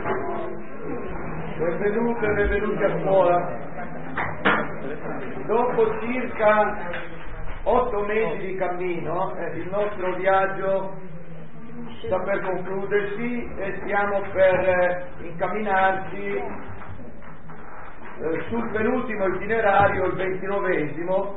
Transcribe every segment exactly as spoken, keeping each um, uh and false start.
Benvenute e benvenuti a scuola. Dopo circa otto mesi di cammino, eh, il nostro viaggio sta per concludersi e stiamo per eh, incamminarci eh, sul penultimo itinerario, il ventinovesimo.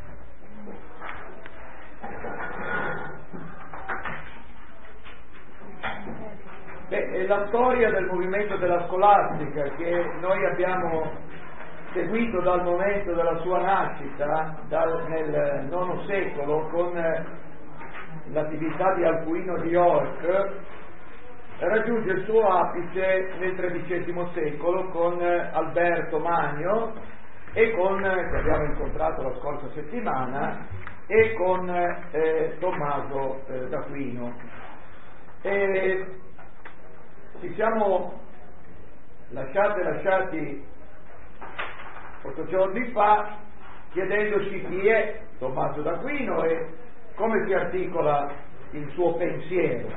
Beh, è la storia del movimento della scolastica che noi abbiamo seguito dal momento della sua nascita, dal, nel nono secolo, con eh, l'attività di Alcuino di York, raggiunge il suo apice nel tredicesimo secolo con eh, Alberto Magno e con, eh, che abbiamo incontrato la scorsa settimana, e con eh, Tommaso eh, d'Aquino. E ci siamo lasciati lasciati otto giorni fa chiedendoci chi è Tommaso d'Aquino e come si articola il suo pensiero.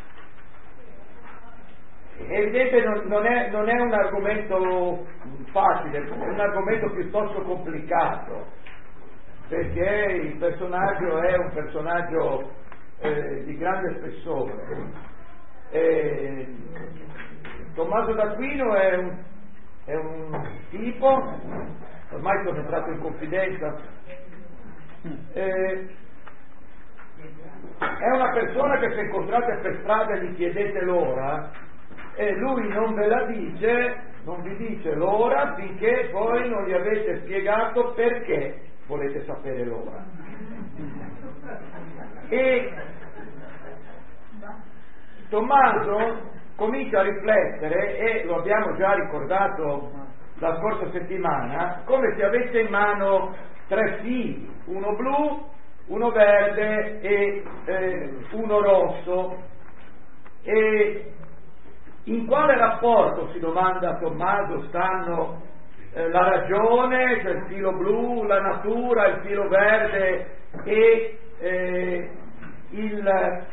È evidente, non, non, è, non è un argomento facile, è un argomento piuttosto complicato, perché il personaggio è un personaggio eh, di grande spessore. Eh, Tommaso d'Aquino è un, è un tipo, ormai sono entrato in confidenza, eh, è una persona che se incontrate per strada e gli chiedete l'ora e lui non ve la dice, non vi dice l'ora finché poi non gli avete spiegato perché volete sapere l'ora. E Tommaso comincia a riflettere, e lo abbiamo già ricordato la scorsa settimana, come se avesse in mano tre fili, uno blu, uno verde e eh, uno rosso. E in quale rapporto, si domanda Tommaso, stanno eh, la ragione, cioè il filo blu, la natura, il filo verde e eh, il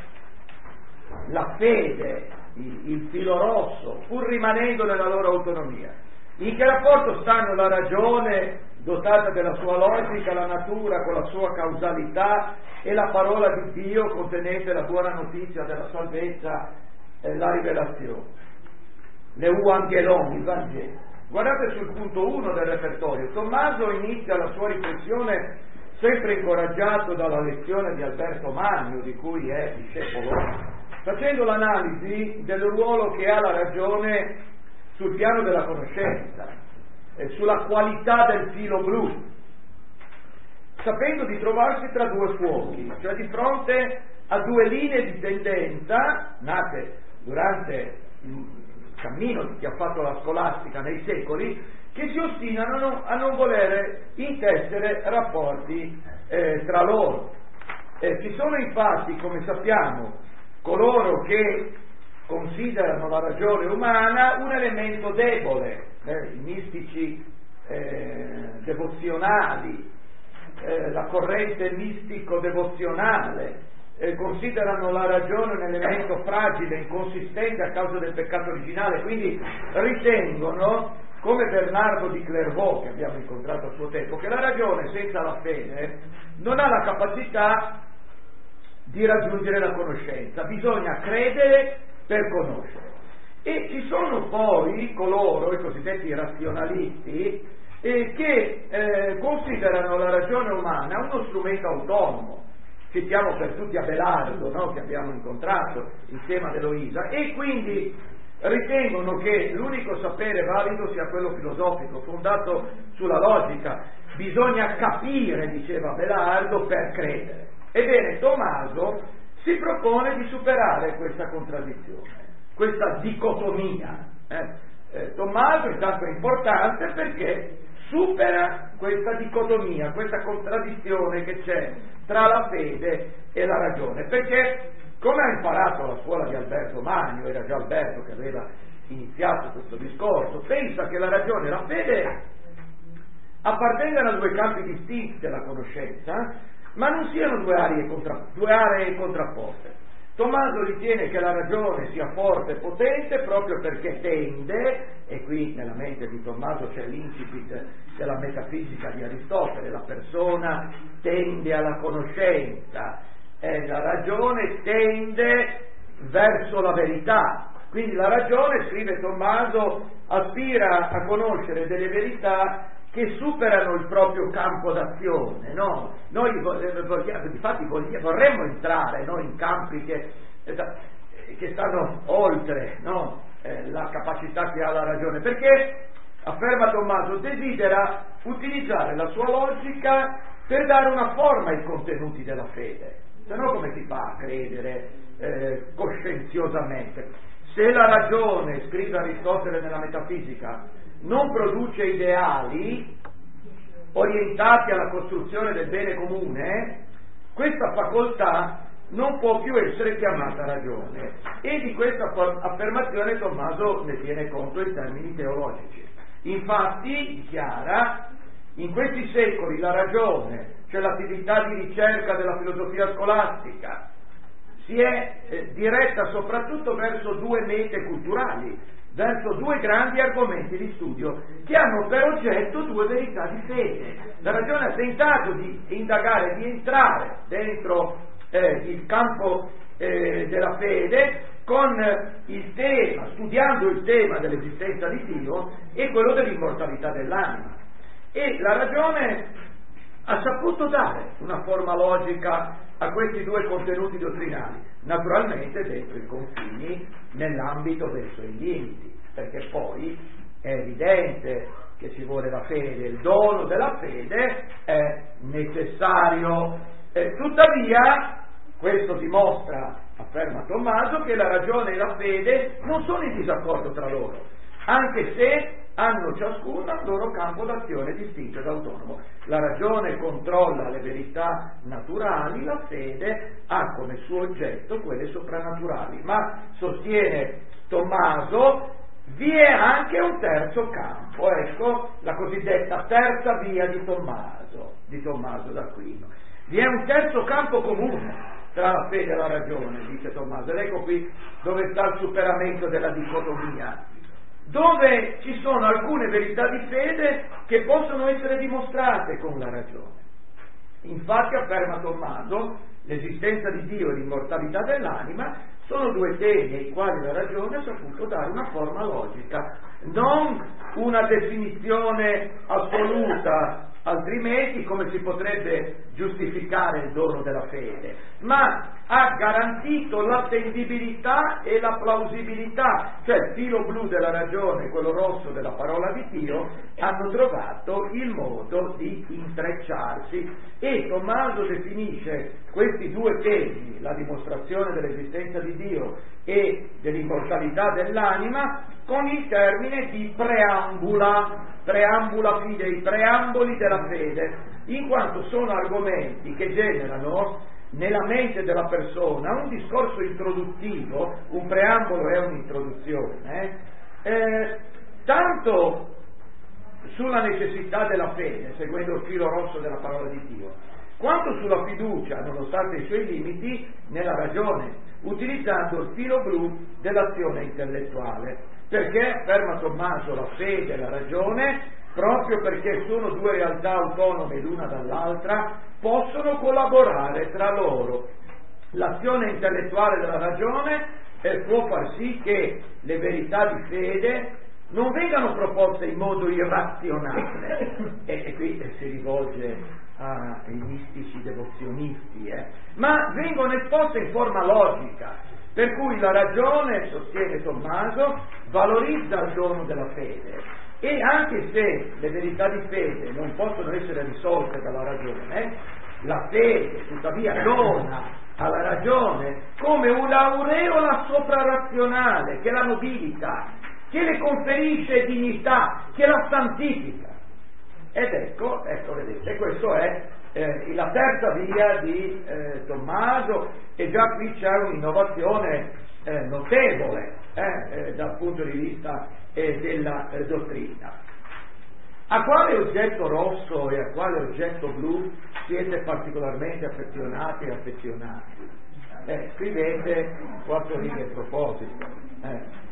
la fede, il, il filo rosso, pur rimanendo nella loro autonomia? In che rapporto stanno la ragione dotata della sua logica, la natura con la sua causalità e la parola di Dio contenente la buona notizia della salvezza e la rivelazione, l'Euangelon, il Vangelo? Guardate sul punto uno del repertorio. Tommaso inizia la sua riflessione, sempre incoraggiato dalla lezione di Alberto Magno, di cui è discepolo, facendo l'analisi del ruolo che ha la ragione sul piano della conoscenza e sulla qualità del filo blu, sapendo di trovarsi tra due fuochi, cioè di fronte a due linee di tendenza nate durante il cammino di chi ha fatto la scolastica nei secoli, che si ostinano a non volere intessere rapporti eh, tra loro. Eh, ci sono infatti, come sappiamo, coloro che considerano la ragione umana un elemento debole, eh, i mistici eh, devozionali, eh, la corrente mistico-devozionale, eh, considerano la ragione un elemento fragile, inconsistente a causa del peccato originale, quindi ritengono, come Bernardo di Clairvaux, che abbiamo incontrato a suo tempo, che la ragione senza la fede non ha la capacità di raggiungere la conoscenza, bisogna credere per conoscere. E ci sono poi coloro, i cosiddetti razionalisti, eh, che eh, considerano la ragione umana uno strumento autonomo. Citiamo per tutti Abelardo, no? Che abbiamo incontrato insieme ad Eloisa, e quindi ritengono che l'unico sapere valido sia quello filosofico, fondato sulla logica. Bisogna capire, diceva Abelardo, per credere. Ebbene, Tommaso si propone di superare questa contraddizione, questa dicotomia. Eh? Eh, Tommaso intanto è importante perché supera questa dicotomia, questa contraddizione che c'è tra la fede e la ragione, perché, come ha imparato la scuola di Alberto Magno, era già Alberto che aveva iniziato questo discorso, pensa che la ragione e la fede appartengano a due campi distinti della conoscenza, ma non siano due aree, contra, due aree contrapposte. Tommaso ritiene che la ragione sia forte e potente proprio perché tende, e qui nella mente di Tommaso c'è l'incipit della metafisica di Aristotele, la persona tende alla conoscenza, e la ragione tende verso la verità. Quindi la ragione, scrive Tommaso, aspira a conoscere delle verità che superano il proprio campo d'azione, no? Noi vogliamo, infatti vorremmo entrare, no, in campi che, che stanno oltre, no, eh, la capacità che ha la ragione, perché, afferma Tommaso, desidera utilizzare la sua logica per dare una forma ai contenuti della fede, se no come si fa a credere eh, coscienziosamente? Se la ragione, scrive Aristotele nella Metafisica, non produce ideali orientati alla costruzione del bene comune, questa facoltà non può più essere chiamata ragione, e di questa affermazione Tommaso ne tiene conto in termini teologici. Infatti dichiara: in questi secoli la ragione, cioè l'attività di ricerca della filosofia scolastica, si è eh, diretta soprattutto verso due mete culturali, verso due grandi argomenti di studio che hanno per oggetto due verità di fede. La ragione ha tentato di indagare, di entrare dentro eh, il campo eh, della fede con il tema, studiando il tema dell'esistenza di Dio e quello dell'immortalità dell'anima. E la ragione ha saputo dare una forma logica a questi due contenuti dottrinali, naturalmente dentro i confini, nell'ambito dei suoi limiti, perché poi è evidente che ci vuole la fede, il dono della fede è necessario. Eh, tuttavia, questo dimostra, afferma Tommaso, che la ragione e la fede non sono in disaccordo tra loro, anche se hanno ciascuna il loro campo d'azione distinto ed autonomo. La ragione controlla le verità naturali, la fede ha come suo oggetto quelle soprannaturali, ma sostiene Tommaso vi è anche un terzo campo, ecco la cosiddetta terza via di Tommaso, di Tommaso d'Aquino. Vi è un terzo campo comune tra la fede e la ragione, dice Tommaso, ed ecco qui dove sta il superamento della dicotomia, dove ci sono alcune verità di fede che possono essere dimostrate con la ragione. Infatti, afferma Tommaso, l'esistenza di Dio e l'immortalità dell'anima sono due temi ai quali la ragione ha saputo dare una forma logica, non una definizione assoluta, altrimenti come si potrebbe giustificare il dono della fede, ma ha garantito l'attendibilità e la plausibilità, cioè il filo blu della ragione e quello rosso della parola di Dio hanno trovato il modo di intrecciarsi, e Tommaso definisce questi due temi, la dimostrazione dell'esistenza di Dio e dell'immortalità dell'anima, con il termine di preambula, preambula fidei, preamboli della fede, in quanto sono argomenti che generano nella mente della persona un discorso introduttivo. Un preambolo è un'introduzione, eh? Eh, tanto sulla necessità della fede, seguendo il filo rosso della parola di Dio, quanto sulla fiducia, nonostante i suoi limiti, nella ragione, utilizzando il filo blu dell'azione intellettuale. Perché, afferma Tommaso, la fede e la ragione, proprio perché sono due realtà autonome l'una dall'altra, possono collaborare tra loro. L'azione intellettuale della ragione eh, può far sì che le verità di fede non vengano proposte in modo irrazionale, e, e qui eh, si rivolge ai mistici devozionisti, eh, ma vengono esposte in forma logica, per cui la ragione, sostiene Tommaso, valorizza il dono della fede, e anche se le verità di fede non possono essere risolte dalla ragione, la fede tuttavia dona alla ragione come un'aureola soprarazionale che la nobilita, che le conferisce dignità, che la santifica. Ed ecco, ecco vedete, questo è eh, la terza via di eh, Tommaso, e già qui c'è un'innovazione eh, notevole eh, eh, dal punto di vista eh, della eh, dottrina. A quale oggetto rosso e a quale oggetto blu siete particolarmente affezionati e affezionati? eh, scrivete quattro righe in proposito. Eh.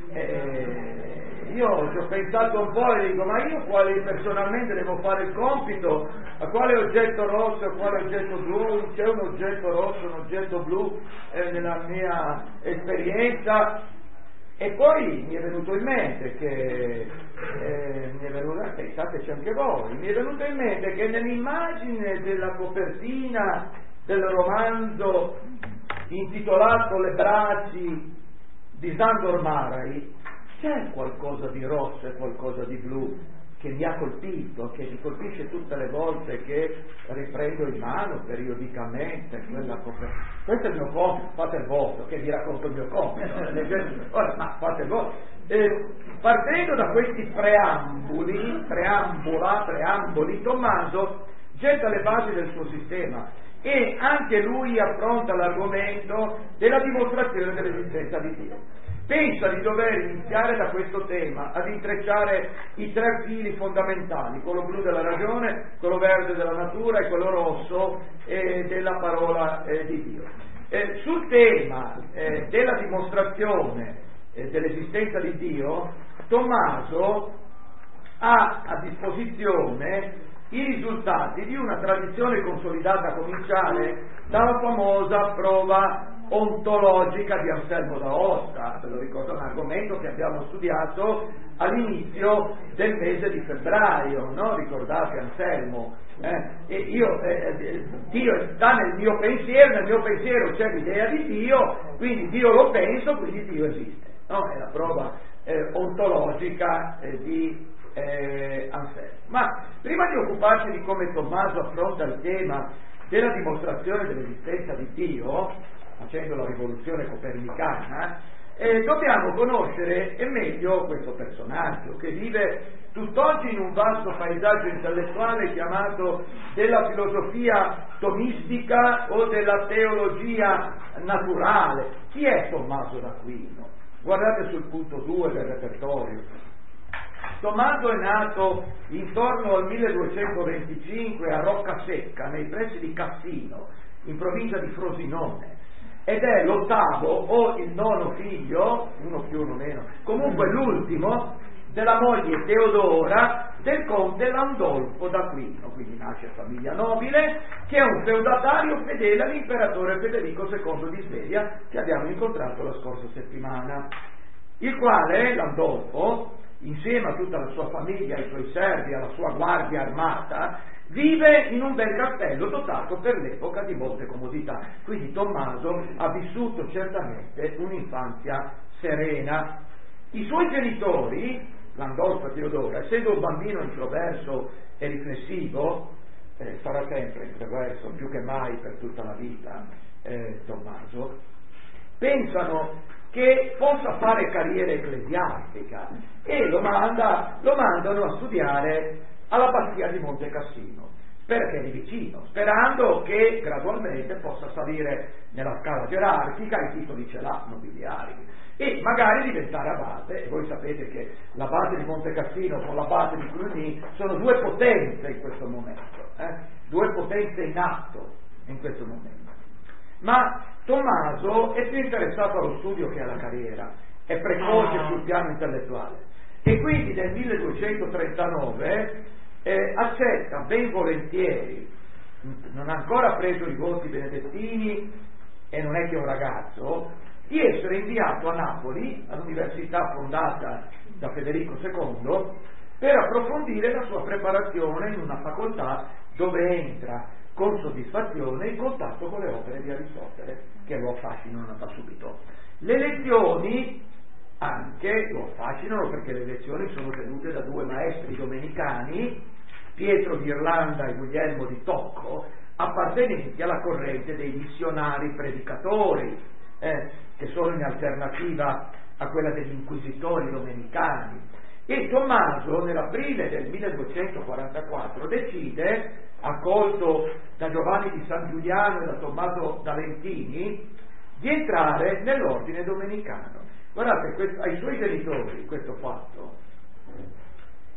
Eh, io ci ho pensato un po' e dico, ma io quale personalmente devo fare il compito? A quale oggetto rosso, a quale oggetto blu? C'è un oggetto rosso, un oggetto blu eh, nella mia esperienza? E poi mi è venuto in mente che eh, mi è venuto, pensateci anche voi, mi è venuto in mente che nell'immagine della copertina del romanzo intitolato Le bracci di Sándor Márai c'è qualcosa di rosso e qualcosa di blu che mi ha colpito, che mi colpisce tutte le volte che riprendo in mano periodicamente quella copertina. Questo è il mio compito, fate il vostro, che vi racconto il mio compito. Ora, ma fate il vostro. Eh, partendo da questi preamboli, preambola, preamboli, Tommaso getta le basi del suo sistema e anche lui affronta l'argomento della dimostrazione dell'esistenza di Dio. Pensa di dover iniziare da questo tema, ad intrecciare i tre fili fondamentali, quello blu della ragione, quello verde della natura e quello rosso eh, della parola eh, di Dio. Eh, sul tema eh, della dimostrazione eh, dell'esistenza di Dio, Tommaso ha a disposizione i risultati di una tradizione consolidata a cominciare dalla famosa prova ontologica di Anselmo d'Aosta. Se lo ricordo, un argomento che abbiamo studiato all'inizio del mese di febbraio, no? Ricordate Anselmo? Eh? E io, eh, Dio sta nel mio pensiero, nel mio pensiero c'è l'idea di Dio, quindi Dio lo penso, quindi Dio esiste. No? È la prova eh, ontologica eh, di eh, Anselmo. Ma prima di occuparci di come Tommaso affronta il tema della dimostrazione dell'esistenza di Dio, facendo la rivoluzione copernicana, eh, dobbiamo conoscere meglio questo personaggio che vive tutt'oggi in un vasto paesaggio intellettuale chiamato della filosofia tomistica o della teologia naturale. Chi è Tommaso d'Aquino? Guardate sul punto due del repertorio. Tommaso è nato intorno al milleduecentoventicinque a Roccasecca, nei pressi di Cassino, in provincia di Frosinone, ed è l'ottavo o il nono figlio, uno più uno meno, comunque l'ultimo, della moglie Teodora del conte Landolfo d'Aquino, quindi nasce a famiglia nobile, che è un feudatario fedele all'imperatore Federico secondo di Svevia, che abbiamo incontrato la scorsa settimana, il quale, Landolfo, insieme a tutta la sua famiglia, ai suoi servi, alla sua guardia armata, vive in un bel castello dotato per l'epoca di molte comodità. Quindi Tommaso ha vissuto certamente un'infanzia serena. I suoi genitori, Landolfo e Teodora, essendo un bambino introverso e riflessivo, eh, sarà sempre introverso più che mai per tutta la vita, eh, Tommaso, pensano che possa fare carriera ecclesiastica e lo, manda, lo mandano a studiare all'abbazia di Monte Cassino, perché è lì vicino, sperando che gradualmente possa salire nella scala gerarchica, i titoli ce l'ha nobiliari, e magari diventare abate. E voi sapete che l'abate di Monte Cassino con l'abate di Cluny sono due potenze in questo momento, eh? due potenze in atto in questo momento. Ma Tommaso è più interessato allo studio che alla carriera, è precoce sul piano intellettuale e quindi nel milleduecentotrentanove eh, accetta ben volentieri, non ha ancora preso i voti benedettini e non è che è un ragazzo, di essere inviato a Napoli, all'università fondata da Federico secondo, per approfondire la sua preparazione in una facoltà dove entra con soddisfazione in contatto con le opere di Aristotele, che lo affascinano da subito. Le lezioni anche lo affascinano perché le lezioni sono tenute da due maestri domenicani, Pietro di Irlanda e Guglielmo di Tocco, appartenenti alla corrente dei missionari predicatori, eh, che sono in alternativa a quella degli inquisitori domenicani. E Tommaso nell'aprile del milleduecentoquarantaquattro decide, accolto da Giovanni di San Giuliano e da Tommaso d'Aventini, di entrare nell'ordine domenicano. Guardate, questo, ai suoi genitori questo fatto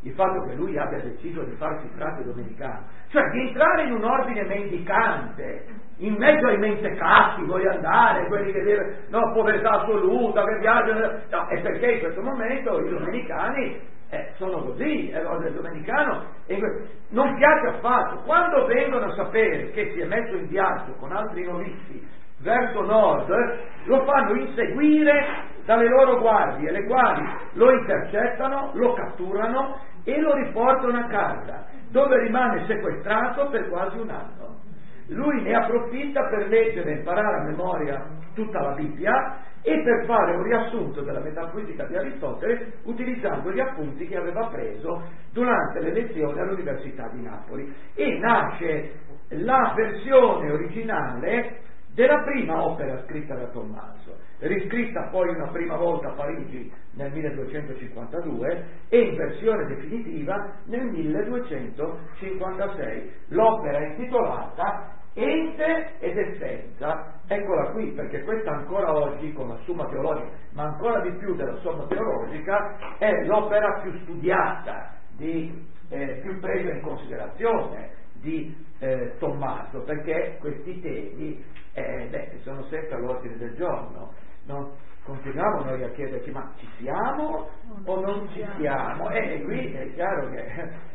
il fatto che lui abbia deciso di farsi frate domenicano, cioè di entrare in un ordine mendicante, in mezzo ai mentecatti vuoi andare, quelli che deve, no, povertà assoluta, che viaggiano, no, è perché in questo momento i domenicani eh, sono così, è l'ordine domenicano, e non piace affatto. Quando vengono a sapere che si è messo in viaggio con altri novizi verso nord, lo fanno inseguire dalle loro guardie, le quali lo intercettano, lo catturano e lo riportano a casa, dove rimane sequestrato per quasi un anno. Lui ne approfitta per leggere e imparare a memoria tutta la Bibbia e per fare un riassunto della metafisica di Aristotele utilizzando gli appunti che aveva preso durante le lezioni all'Università di Napoli, e nasce la versione originale della prima opera scritta da Tommaso, riscritta poi una prima volta a Parigi nel milleduecentocinquantadue e in versione definitiva nel milleduecentocinquantasei. L'opera è intitolata Ente ed Essenza. Eccola qui, perché questa ancora oggi, come Summa Teologica, ma ancora di più della Somma Teologica, è l'opera più studiata, di, eh, più presa in considerazione di eh, Tommaso, perché questi temi eh, beh, sono sempre all'ordine del giorno, no? Continuiamo noi a chiederci: ma ci siamo o non ci siamo? E eh, qui è chiaro che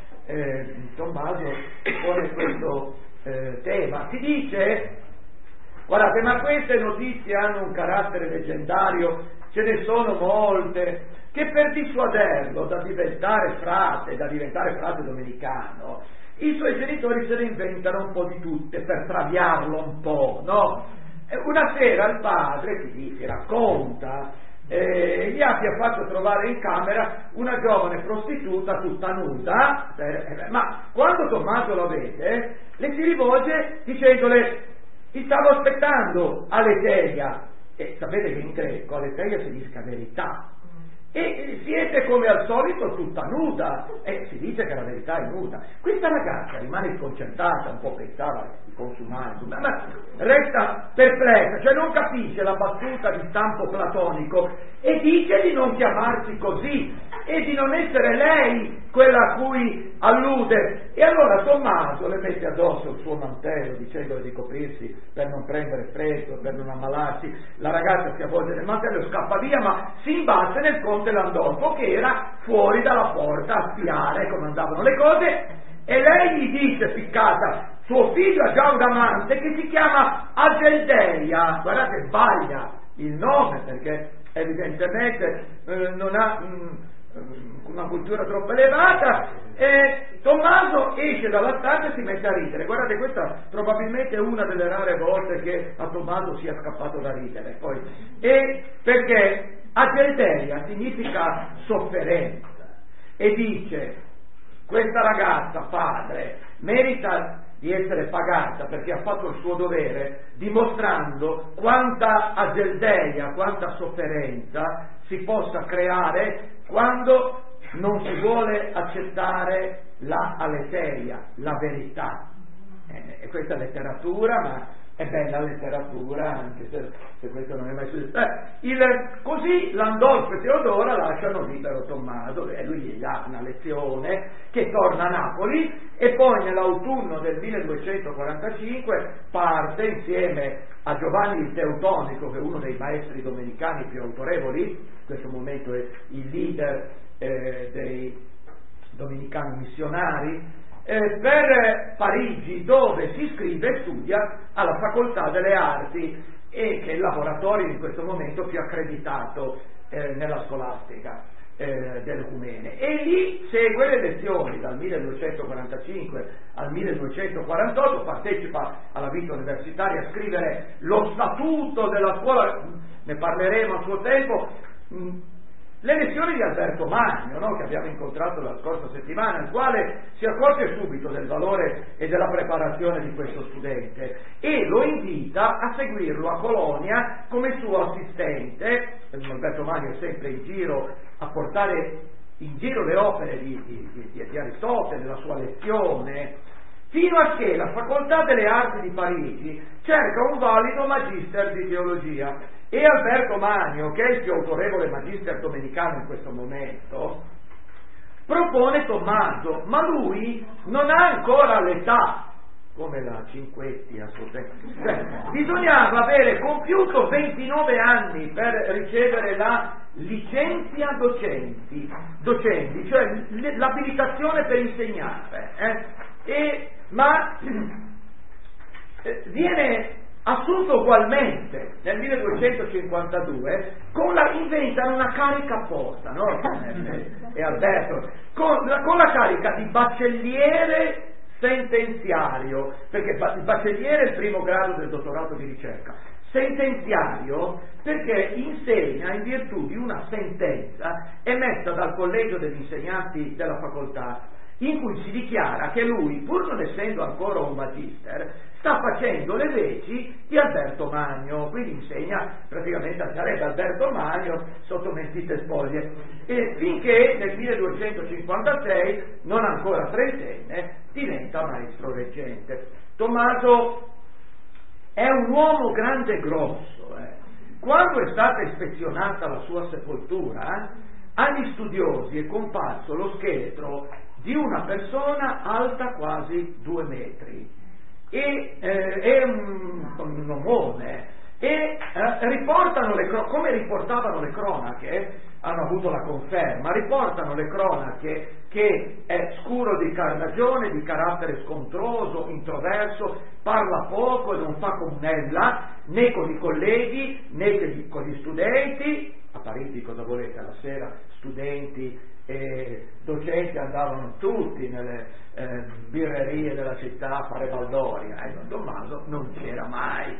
eh, Tommaso pone questo eh, tema. Si dice, guardate, ma queste notizie hanno un carattere leggendario, ce ne sono molte, che per dissuaderlo da diventare frate, da diventare frate domenicano, i suoi genitori se ne inventano un po' di tutte per traviarlo un po', no? Una sera il padre, si, si racconta, eh, gli abbia fatto trovare in camera una giovane prostituta tutta nuda, eh, ma quando Tommaso la vede, le si rivolge dicendole: ti stavo aspettando, Aletheia. E sapete che in greco Aletheia significa verità. E siete come al solito tutta nuda, e si dice che la verità è nuda. Questa ragazza rimane sconcertata, un po' pensava di consumare, ma resta perplessa, cioè non capisce la battuta di stampo platonico e dice di non chiamarsi così e di non essere lei quella a cui allude. E allora Tommaso le mette addosso il suo mantello dicendole di coprirsi per non prendere freddo, per non ammalarsi. La ragazza si avvolge nel mantello e scappa via, ma si imbatte nel conte Landolfo, che era fuori dalla porta a spiare come andavano le cose, e lei gli dice, piccata: suo figlio ha già un amante che si chiama Ageldeia. Guardate, sbaglia il nome perché evidentemente eh, non ha mh, una cultura troppo elevata. E Tommaso esce dalla stanza e si mette a ridere. Guardate, questa probabilmente è una delle rare volte che a Tommaso sia scappato da ridere, poi. E perché Ageldeia significa sofferenza, e dice: questa ragazza, padre, merita di essere pagata perché ha fatto il suo dovere, dimostrando quanta ageldeia, quanta sofferenza si possa creare quando non si vuole accettare la aletheia, la verità. Eh, e questa è letteratura, ma è bella letteratura, anche se, se questo non è mai successo. Eh, il, così Landolfo e Teodora lasciano libero Tommaso, e lui gli dà una lezione, che torna a Napoli, e poi nell'autunno del milleduecentoquarantacinque parte insieme a Giovanni il Teutonico, che è uno dei maestri domenicani più autorevoli, in questo momento è il leader eh, dei domenicani missionari, Eh, per Parigi, dove si iscrive e studia alla Facoltà delle Arti, e che è il laboratorio in questo momento più accreditato eh, nella scolastica eh, dell'Ecumene, e lì segue le lezioni dal milleduecentoquarantacinque al milleduecentoquarantotto, partecipa alla vita universitaria a scrivere lo statuto della scuola, ne parleremo a suo tempo. mh, Le lezioni di Alberto Magno, no, che abbiamo incontrato la scorsa settimana, il quale si accorge subito del valore e della preparazione di questo studente e lo invita a seguirlo a Colonia come suo assistente. Alberto Magno è sempre in giro a portare in giro le opere di, di, di, di Aristotele, la sua lezione, fino a che la Facoltà delle Arti di Parigi cerca un valido magister di teologia. E Alberto Magno, che è il più autorevole magister domenicano in questo momento, propone Tommaso, ma lui non ha ancora l'età, come la Cinquetti a suo tempo. Cioè, bisognava avere compiuto ventinove anni per ricevere la licenzia docenti, docenti, cioè l'abilitazione per insegnare, eh? e, ma eh, viene assunto ugualmente nel milleduecentocinquantadue, con la, inventano una carica apposta, no? E Alberto, con la, con la carica di baccelliere sentenziario, perché il baccelliere è il primo grado del dottorato di ricerca, sentenziario perché insegna in virtù di una sentenza emessa dal collegio degli insegnanti della facoltà, in cui si dichiara che lui, pur non essendo ancora un magister, sta facendo le veci di Alberto Magno, quindi insegna praticamente, sarebbe Alberto Magno sotto mentite spoglie, e finché nel milleduecentocinquantasei, non ancora trentenne, diventa maestro reggente. Tommaso è un uomo grande e grosso. Eh. Quando è stata ispezionata la sua sepoltura, agli studiosi è comparso lo scheletro di una persona alta quasi due metri e eh, è un, un omone e eh, riportano le come riportavano le cronache, hanno avuto la conferma, riportano le cronache che è scuro di carnagione, di carattere scontroso, introverso, parla poco e non fa comunella né con i colleghi né con gli studenti. A Parigi cosa volete? La sera studenti e docenti andavano tutti nelle eh, birrerie della città a fare baldoria, e Don Tommaso non c'era mai,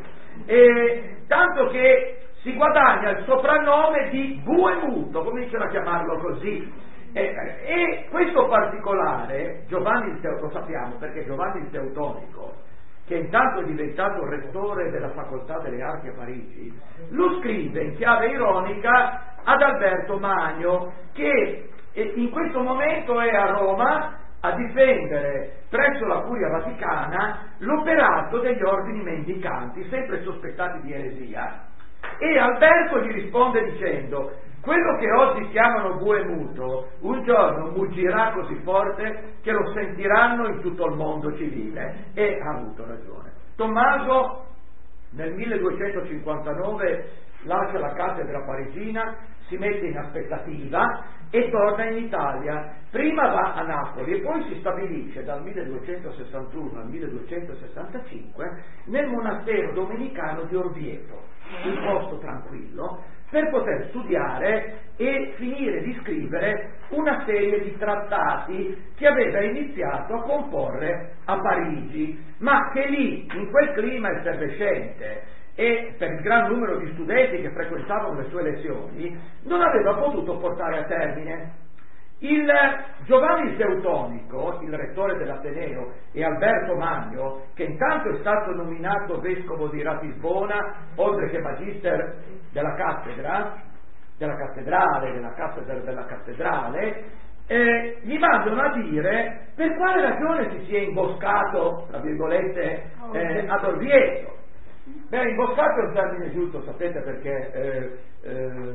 e tanto che si guadagna il soprannome di Bue Muto, cominciano a chiamarlo così, e, e questo particolare Giovanni il Teutonico, lo sappiamo perché Giovanni il Teutonico, che intanto è diventato rettore della Facoltà delle Arti a Parigi, lo scrive in chiave ironica ad Alberto Magno, che in questo momento è a Roma a difendere presso la Curia Vaticana l'operato degli ordini mendicanti, sempre sospettati di eresia. E Alberto gli risponde dicendo: quello che oggi chiamano Bue Muto un giorno muggirà così forte che lo sentiranno in tutto il mondo civile. E ha avuto ragione. Tommaso nel milleduecentocinquantanove lascia la cattedra parigina, si mette in aspettativa e torna in Italia. Prima va a Napoli e poi si stabilisce dal milleduecentosessantuno al milleduecentosessantacinque nel monastero domenicano di Orvieto, un posto tranquillo, per poter studiare e finire di scrivere una serie di trattati che aveva iniziato a comporre a Parigi, ma che lì, in quel clima effervescente e per il gran numero di studenti che frequentavano le sue lezioni, non aveva potuto portare a termine. Il Giovanni il Teutonico, il rettore dell'Ateneo, e Alberto Magno, che intanto è stato nominato vescovo di Ratisbona, oltre che magister della cattedra, della cattedrale, della cattedra della cattedrale, eh, gli mandano a dire per quale ragione si sia imboscato, tra virgolette, eh, ad Orvieto. Beh, imboscato è un termine giusto, sapete, perché eh, eh,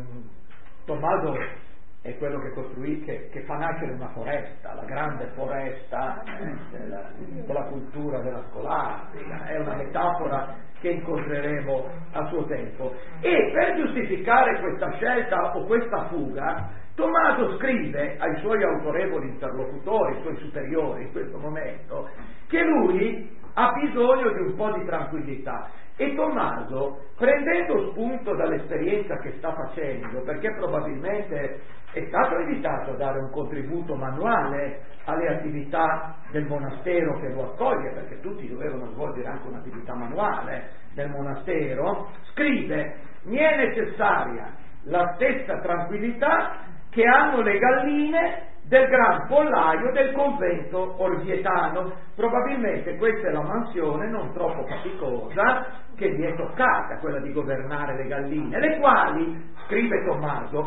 Tommaso è quello che costruì, che, che fa nascere una foresta, la grande foresta eh, della, della cultura della scolastica, è una metafora che incontreremo a suo tempo. E per giustificare questa scelta o questa fuga, Tommaso scrive ai suoi autorevoli interlocutori, ai suoi superiori in questo momento, che lui ha bisogno di un po' di tranquillità. E Tommaso, prendendo spunto dall'esperienza che sta facendo, perché probabilmente è stato invitato a dare un contributo manuale alle attività del monastero che lo accoglie, perché tutti dovevano svolgere anche un'attività manuale del monastero, scrive: mi è necessaria la stessa tranquillità che hanno le galline del gran pollaio del convento orvietano. Probabilmente questa è la mansione non troppo faticosa che gli è toccata, quella di governare le galline, le quali, scrive Tommaso,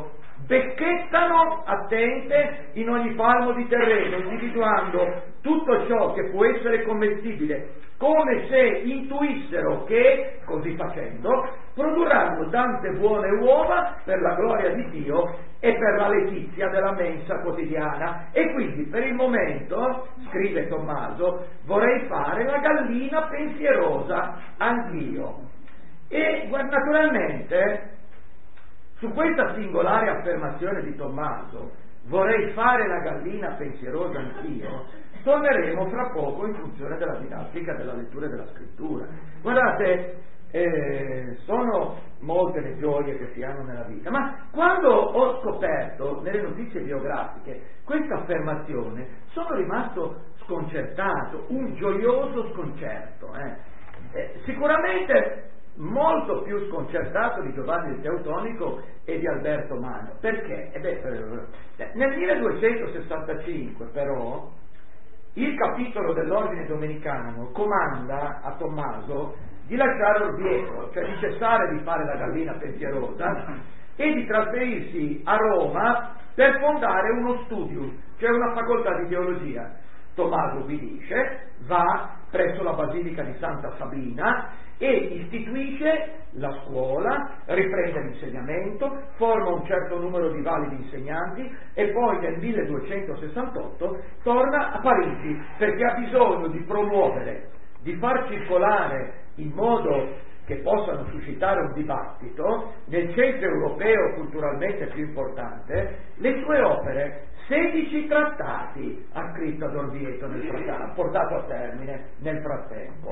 becchettano attente in ogni palmo di terreno, individuando tutto ciò che può essere commestibile, come se intuissero che, così facendo, produrranno tante buone uova per la gloria di Dio e per la letizia della mensa quotidiana. E quindi per il momento, scrive Tommaso, vorrei fare la gallina pensierosa anch'io. E naturalmente su questa singolare affermazione di Tommaso, vorrei fare la gallina pensierosa anch'io, torneremo fra poco in funzione della didattica della lettura e della scrittura. Guardate, eh, sono molte le gioie che si hanno nella vita, ma quando ho scoperto nelle notizie biografiche questa affermazione sono rimasto sconcertato, un gioioso sconcerto. Eh. Eh, sicuramente molto più sconcertato di Giovanni il Teutonico e di Alberto Magno. Perché? Eh beh, nel milleduecentosessantacinque però il capitolo dell'ordine domenicano comanda a Tommaso di lasciare Orvieto, cioè di cessare di fare la gallina pensierosa e di trasferirsi a Roma per fondare uno studium, cioè una facoltà di teologia. Tommaso obbedisce, va presso la Basilica di Santa Sabina e istituisce la scuola, riprende l'insegnamento, forma un certo numero di validi insegnanti e poi nel milleduecentosessantotto torna a Parigi perché ha bisogno di promuovere, di far circolare in modo che possano suscitare un dibattito nel centro europeo culturalmente più importante le sue opere. sedici trattati ha scritto ad Orvieto nel frattempo, portato a termine nel frattempo.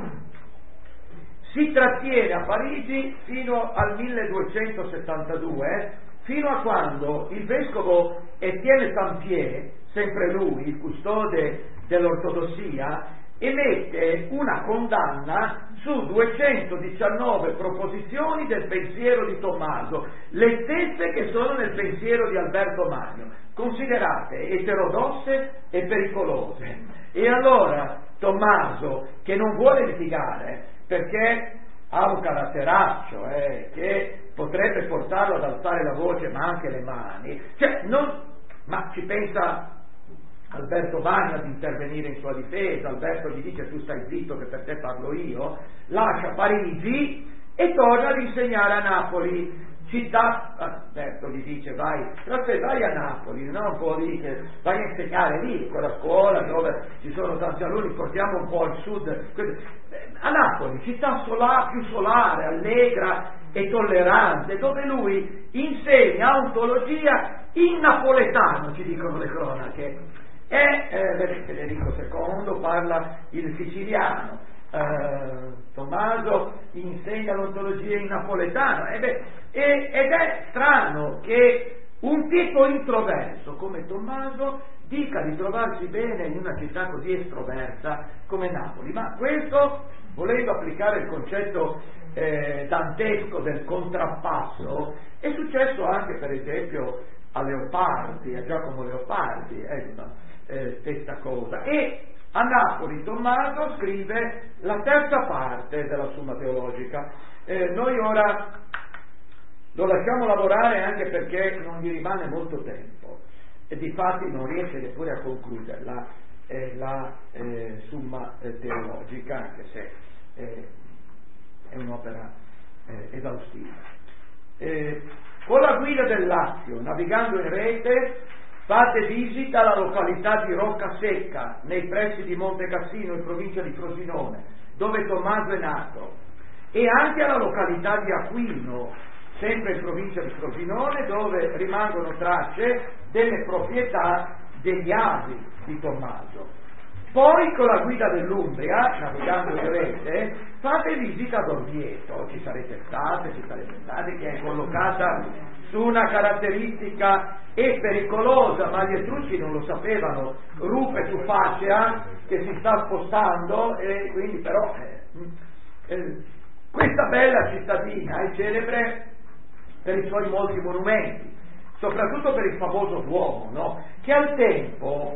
Si trattiene a Parigi fino al milleduecentosettantadue, fino a quando il vescovo Etienne Sampier, sempre lui, il custode dell'ortodossia, emette una condanna su duecentodiciannove proposizioni del pensiero di Tommaso, le stesse che sono nel pensiero di Alberto Magno, considerate eterodosse e pericolose. E allora Tommaso, che non vuole litigare, perché ha un caratteraccio eh, che potrebbe portarlo ad alzare la voce ma anche le mani, cioè non, ma ci pensa Alberto Magno ad intervenire in sua difesa. Alberto gli dice: tu stai zitto che per te parlo io, lascia Parigi e torna ad insegnare a Napoli, città. Alberto gli dice: vai, vai a Napoli, non può dire, vai a insegnare lì, quella scuola dove ci sono tanti alunni, portiamo un po' al sud, a Napoli, città solare, più solare, allegra e tollerante, dove lui insegna ontologia in napoletano, ci dicono le cronache. E eh, Federico secondo parla il siciliano, eh, Tommaso insegna l'ontologia in napoletano, e beh, e, ed è strano che un tipo introverso come Tommaso dica di trovarsi bene in una città così estroversa come Napoli. Ma questo, volendo applicare il concetto eh, dantesco del contrappasso, è successo anche per esempio a Leopardi, a Giacomo Leopardi, eh, eh, stessa cosa. E a Napoli Tommaso scrive la terza parte della Summa Teologica. Eh, noi ora lo lasciamo lavorare anche perché non gli rimane molto tempo e difatti non riesce neppure a concluderla eh, la eh, Summa eh, Teologica, anche se eh, è un'opera eh, esaustiva. Eh, con la guida del Lazio, navigando in rete, fate visita alla località di Roccasecca, nei pressi di Monte Cassino, in provincia di Frosinone, dove Tommaso è nato, e anche alla località di Aquino, sempre in provincia di Frosinone, dove rimangono tracce delle proprietà degli avi di Tommaso. Poi con la guida dell'Umbria, navigando in rete, fate visita ad Orvieto, ci sarete state, ci sarete state, che è collocata su una caratteristica e pericolosa, ma gli Etruschi non lo sapevano, rupe su Facea, che si sta spostando, e quindi però eh, eh, questa bella cittadina è celebre per i suoi molti monumenti, soprattutto per il famoso Duomo, no? Che al tempo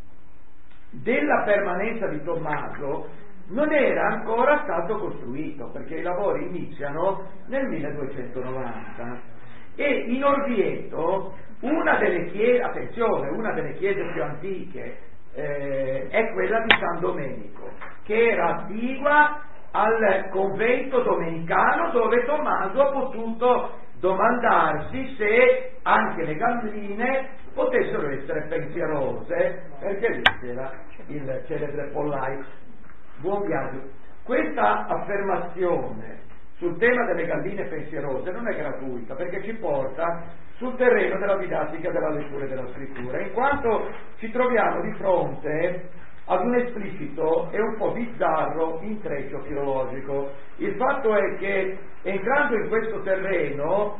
della permanenza di Tommaso non era ancora stato costruito, perché i lavori iniziano nel milleduecentonovanta, E in Orvieto una delle chiese, attenzione, una delle chiese più antiche eh, è quella di San Domenico, che era attigua al convento domenicano, dove Tommaso ha potuto domandarsi se anche le galline potessero essere pensierose, perché lì c'era il celebre pollaio. Buon viaggio. Questa affermazione sul tema delle galline pensierose non è gratuita, perché ci porta sul terreno della didattica della lettura e della scrittura, in quanto ci troviamo di fronte ad un esplicito e un po' bizzarro intreccio filologico. Il fatto è che, entrando in questo terreno,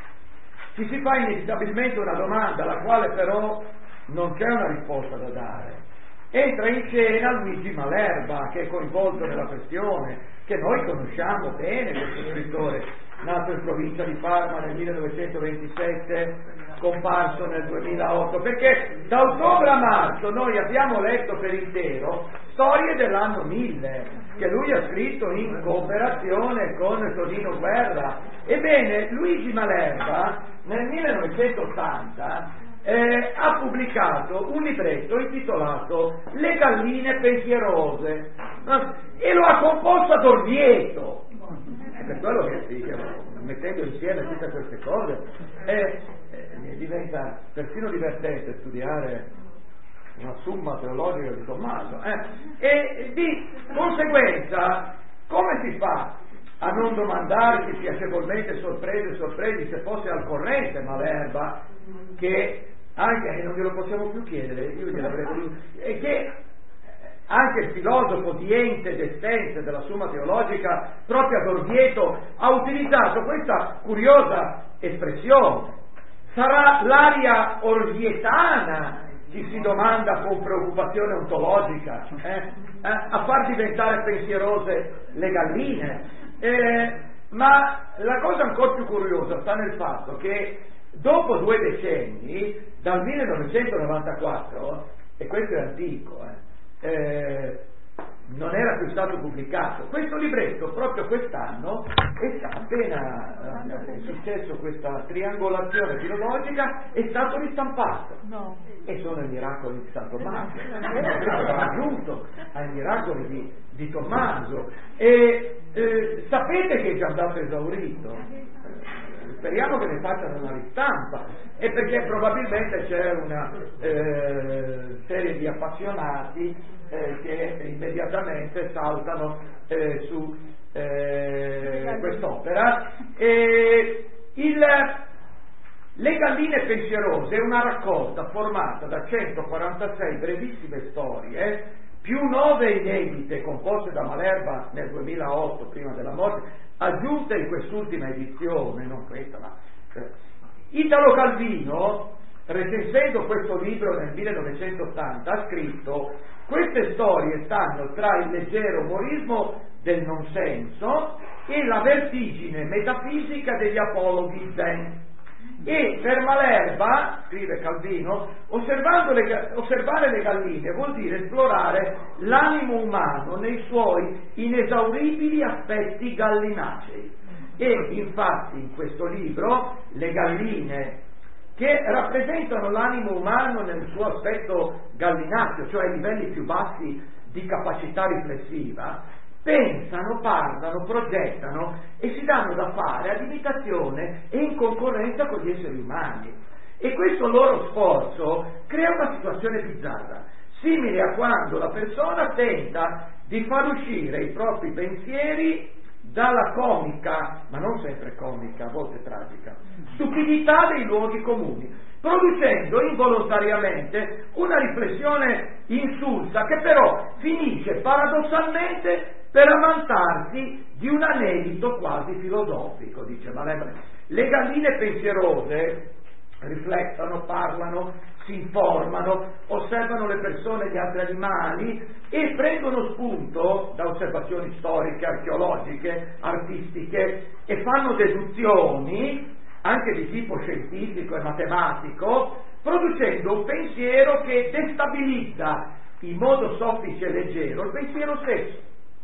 ci si fa inevitabilmente una domanda alla quale però non c'è una risposta da dare. Entra in scena Luigi Malerba, che è coinvolto nella questione, che noi conosciamo bene, questo scrittore, nato in provincia di Parma nel millenovecentoventisette, scomparso nel duemilaotto, perché da ottobre a marzo noi abbiamo letto per intero Storie dell'anno mille, che lui ha scritto in cooperazione con Tonino Guerra. Ebbene, Luigi Malerba nel millenovecentottanta Eh, ha pubblicato un libretto intitolato Le galline pensierose, no? E lo ha composto ad Orvieto. È per quello che sì, mettendo insieme tutte queste cose eh, eh, diventa persino divertente studiare una summa teologica di Tommaso, eh? E di conseguenza come si fa a non domandarsi piacevolmente sorpresi e sorpresi se fosse al corrente Malerba, che anche che non glielo possiamo più chiedere, io gliel'avrei voluto, e che anche il filosofo di Ente d'Estense della Summa Teologica, proprio ad Orvieto, ha utilizzato questa curiosa espressione. Sarà l'aria orvietana, ci si domanda con preoccupazione ontologica, eh? Eh, a far diventare pensierose le galline. Eh, ma la cosa ancora più curiosa sta nel fatto che dopo due decenni, dal millenovecentonovantaquattro, e questo è antico, eh, eh, non era più stato pubblicato, questo libretto proprio quest'anno è stato, appena eh, è successo questa triangolazione filologica, è stato ristampato. No. E sono i miracoli di San Tommaso, ha aggiunto ai miracoli di, di Tommaso. E eh, sapete che è già andato esaurito? Speriamo che ne facciano una ristampa, e perché probabilmente c'è una eh, serie di appassionati eh, che immediatamente saltano eh, su eh, quest'opera. E il, Le galline pensierose è una raccolta formata da centoquarantasei brevissime storie, più nove inedite composte da Malerba nel duemilaotto, prima della morte, aggiunte in quest'ultima edizione, non questa, ma eh. Italo Calvino, recensendo questo libro nel millenovecentottanta, ha scritto: queste storie stanno tra il leggero umorismo del non senso e la vertigine metafisica degli apologhi zen. E per Malerba, scrive Calvino, osservando le, osservare le galline vuol dire esplorare l'animo umano nei suoi inesauribili aspetti gallinacei. E infatti in questo libro le galline, che rappresentano l'animo umano nel suo aspetto gallinaceo, cioè ai livelli più bassi di capacità riflessiva, pensano, parlano, progettano e si danno da fare ad imitazione e in concorrenza con gli esseri umani. E questo loro sforzo crea una situazione bizzarra, simile a quando la persona tenta di far uscire i propri pensieri dalla comica, ma non sempre comica, a volte tragica, stupidità dei luoghi comuni, producendo involontariamente una riflessione insulsa che però finisce paradossalmente per ammantarsi di un anelito quasi filosofico, dice Malerba. Le galline pensierose riflettono, parlano, si informano, osservano le persone e gli altri animali e prendono spunto da osservazioni storiche, archeologiche, artistiche, e fanno deduzioni anche di tipo scientifico e matematico, producendo un pensiero che destabilizza in modo soffice e leggero il pensiero stesso.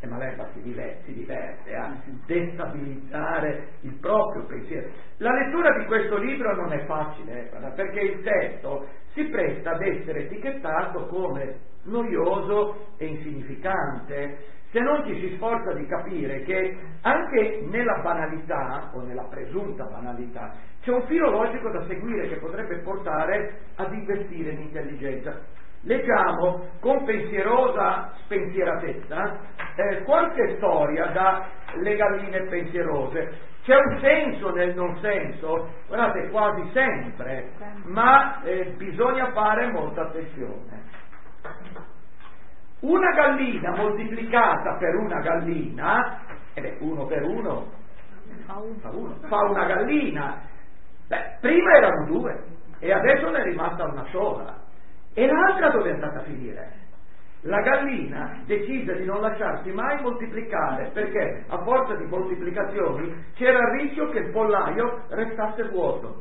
e Malerba si diverte, si diverte a destabilizzare il proprio pensiero. La lettura di questo libro non è facile, eh, perché il testo si presta ad essere etichettato come noioso e insignificante, se non ci si sforza di capire che anche nella banalità, o nella presunta banalità, c'è un filo logico da seguire che potrebbe portare ad investire in intelligenza. Leggiamo con pensierosa spensieratezza eh, qualche storia da Le galline pensierose. C'è un senso nel non senso, guardate, quasi sempre, ma eh, bisogna fare molta attenzione. Una gallina moltiplicata per una gallina, e beh, uno per uno fa uno, fa una gallina. Beh, prima erano due e adesso ne è rimasta una sola. E l'altra dove è andata a finire? La gallina decise di non lasciarsi mai moltiplicare, perché a forza di moltiplicazioni c'era il rischio che il pollaio restasse vuoto.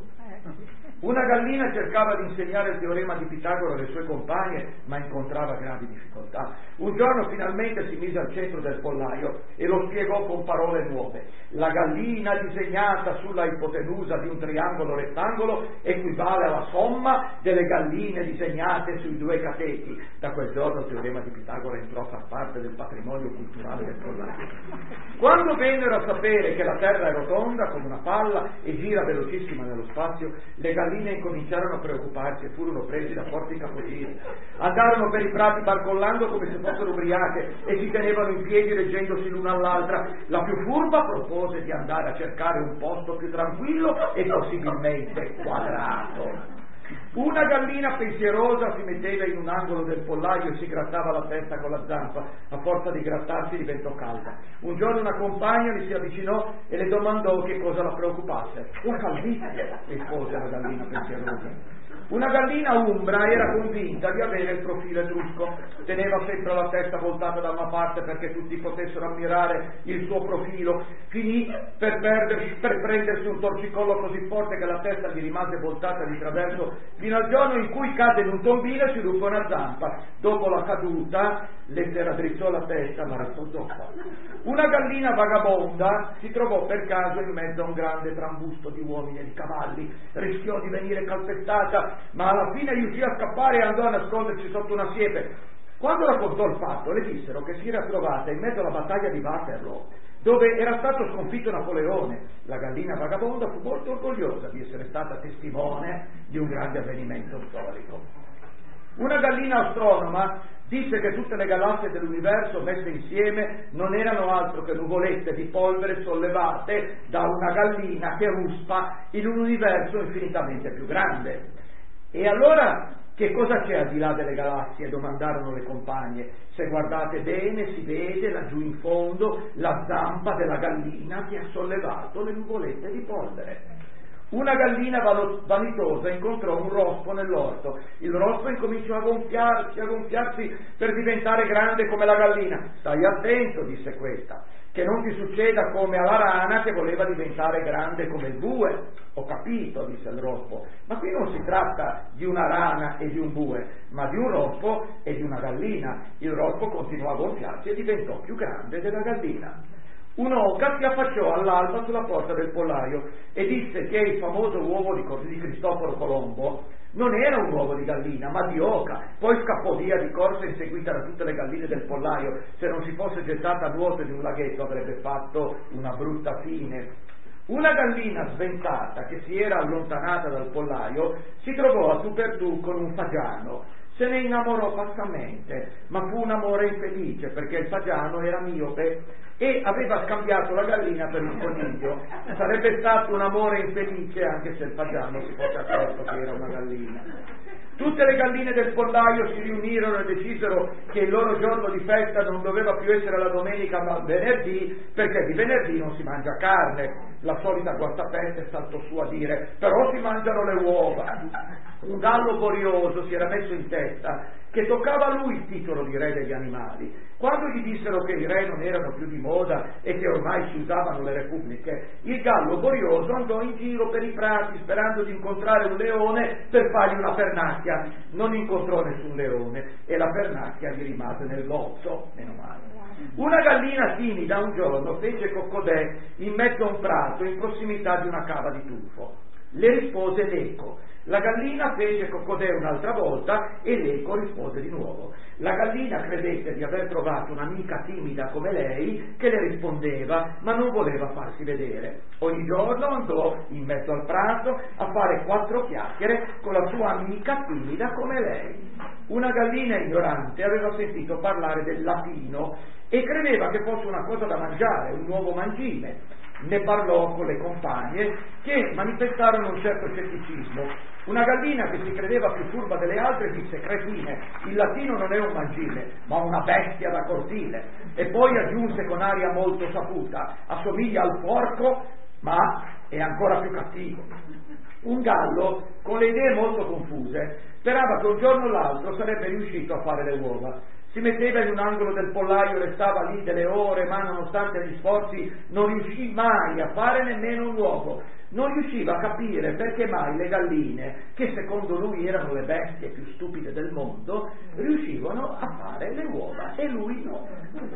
Una gallina cercava di insegnare il teorema di Pitagora alle sue compagne, ma incontrava gravi difficoltà. Un giorno finalmente si mise al centro del pollaio e lo spiegò con parole nuove. La gallina disegnata sulla ipotenusa di un triangolo rettangolo equivale alla somma delle galline disegnate sui due cateti. Da quel giorno il teorema di Pitagora entrò a far parte del patrimonio culturale del pollaio. Quando vennero a sapere che la terra è rotonda come una palla e gira velocissima nello spazio, le galline incominciarono a preoccuparsi e furono presi da forti capogiri. Andarono per i prati barcollando come se fossero ubriache e si tenevano in piedi reggendosi l'una all'altra. La più furba propose di andare a cercare un posto più tranquillo e possibilmente quadrato. Una gallina pensierosa si metteva in un angolo del pollaio e si grattava la testa con la zampa. A forza di grattarsi diventò calda. Un giorno una compagna le si avvicinò e le domandò che cosa la preoccupasse. La calvizie, rispose la gallina pensierosa. Una gallina umbra era convinta di avere il profilo etrusco, teneva sempre la testa voltata da una parte perché tutti potessero ammirare il suo profilo, finì per, perdersi, per prendersi un torcicollo così forte che la testa gli rimase voltata di traverso fino al giorno in cui cadde in un tombino e si ruppe una zampa. Dopo la caduta le si raddrizzò la testa ma restò zoppa. Una gallina vagabonda si trovò per caso in mezzo a un grande trambusto di uomini e di cavalli, rischiò di venire calpestata ma alla fine riuscì a scappare e andò a nascondersi sotto una siepe. Quando raccontò il fatto le dissero che si era trovata in mezzo alla battaglia di Waterloo, dove era stato sconfitto Napoleone. La gallina vagabonda fu molto orgogliosa di essere stata testimone di un grande avvenimento storico. Una gallina astronoma disse che tutte le galassie dell'universo messe insieme non erano altro che nuvolette di polvere sollevate da una gallina che ruspa in un universo infinitamente più grande. E allora che cosa c'è al di là delle galassie? Domandarono le compagne. Se guardate bene si vede laggiù in fondo la zampa della gallina che ha sollevato le nuvolette di polvere. Una gallina vanitosa incontrò un rospo nell'orto. Il rospo incominciò a gonfiarsi, a gonfiarsi per diventare grande come la gallina. Stai attento, disse questa, che non ti succeda come alla rana che voleva diventare grande come il bue. Ho capito, disse il rospo, ma qui non si tratta di una rana e di un bue, ma di un rospo e di una gallina. Il rospo continuò a gonfiarsi e diventò più grande della gallina. Un'oca si affacciò all'alba sulla porta del pollaio e disse che il famoso uovo di Cristoforo Colombo non era un uovo di gallina, ma di oca. Poi scappò via di corsa inseguita da tutte le galline del pollaio. Se non si fosse gettata a nuoto in un laghetto avrebbe fatto una brutta fine. Una gallina sventata che si era allontanata dal pollaio si trovò a tu per tu con un fagiano. Se ne innamorò passamente, ma fu un amore infelice perché il fagiano era miope e aveva scambiato la gallina per un coniglio. Sarebbe stato un amore infelice anche se il fagiano si fosse accorto che era una gallina. Tutte le galline del pollaio si riunirono e decisero che il loro giorno di festa non doveva più essere la domenica ma il venerdì, perché di venerdì non si mangia carne. La solita guastapeste saltò su a dire: però si mangiano le uova. Un gallo borioso si era messo in testa che toccava a lui il titolo di re degli animali. Quando gli dissero che i re non erano più di moda e che ormai si usavano le repubbliche, il gallo borioso andò in giro per i prati sperando di incontrare un leone per fargli una pernacchia. Non incontrò nessun leone e la pernacchia gli rimase nel gozzo, meno male. Una gallina timida un giorno fece coccodè in mezzo a un prato in prossimità di una cava di tufo. Le rispose l'eco. La gallina fece coccodè un'altra volta e l'eco rispose di nuovo. La gallina credette di aver trovato un'amica timida come lei che le rispondeva, ma non voleva farsi vedere. Ogni giorno andò in mezzo al prato a fare quattro chiacchiere con la sua amica timida come lei. Una gallina ignorante aveva sentito parlare del latino e credeva che fosse una cosa da mangiare, un nuovo mangime. Ne parlò con le compagne che manifestarono un certo scetticismo. Una gallina che si credeva più furba delle altre disse: cretine, il latino non è un mangime ma una bestia da cortile. E poi aggiunse con aria molto saputa: assomiglia al porco ma è ancora più cattivo. Un gallo, con le idee molto confuse, sperava che un giorno o l'altro sarebbe riuscito a fare le uova. Si metteva in un angolo del pollaio, restava lì delle ore, ma nonostante gli sforzi non riuscì mai a fare nemmeno un uovo. Non riusciva a capire perché mai le galline, che secondo lui erano le bestie più stupide del mondo, riuscivano a fare le uova e lui no.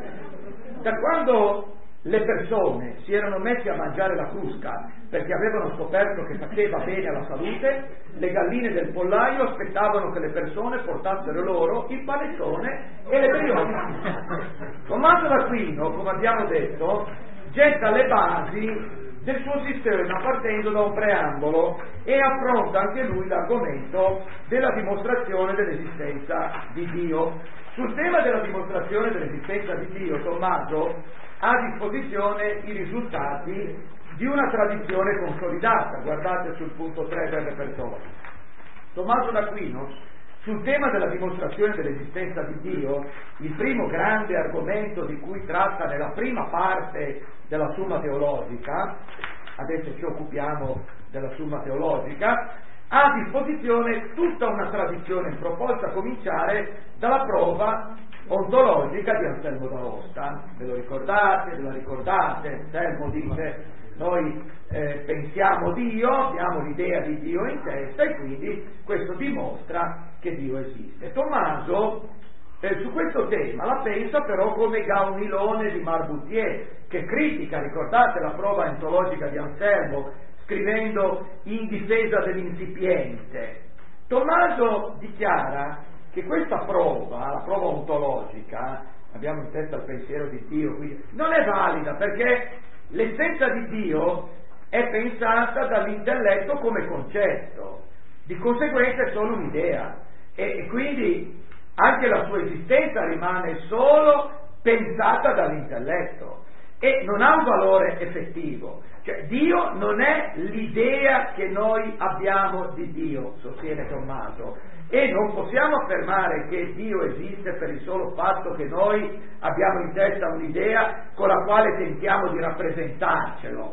Da quando le persone si erano messi a mangiare la crusca perché avevano scoperto che faceva bene alla salute, le galline del pollaio aspettavano che le persone portassero loro il panettone e le brioche. Tommaso d'Aquino, come abbiamo detto, getta le basi del suo sistema partendo da un preambolo e affronta anche lui l'argomento della dimostrazione dell'esistenza di Dio. Sul tema della dimostrazione dell'esistenza di Dio, Tommaso ha a disposizione i risultati di una tradizione consolidata. Guardate sul punto tre del repertorio. Tommaso d'Aquino, sul tema della dimostrazione dell'esistenza di Dio, il primo grande argomento di cui tratta nella prima parte della Summa Teologica, adesso ci occupiamo della Summa Teologica, ha a disposizione tutta una tradizione proposta a cominciare dalla prova ontologica di Anselmo d'Aosta. Ve lo ricordate? Ve la ricordate? Anselmo dice: noi eh, pensiamo Dio, abbiamo l'idea di Dio in testa e quindi questo dimostra che Dio esiste. Tommaso eh, su questo tema la pensa però come Gaunilone di Marboutier, che critica, ricordate, la prova ontologica di Anselmo, scrivendo in difesa dell'insipiente. Tommaso dichiara che questa prova, la prova ontologica, abbiamo in testa il pensiero di Dio, quindi non è valida perché l'essenza di Dio è pensata dall'intelletto come concetto, di conseguenza è solo un'idea e, e quindi anche la sua esistenza rimane solo pensata dall'intelletto e non ha un valore effettivo. Cioè Dio non è l'idea che noi abbiamo di Dio, sostiene Tommaso, e non possiamo affermare che Dio esiste per il solo fatto che noi abbiamo in testa un'idea con la quale tentiamo di rappresentarcelo.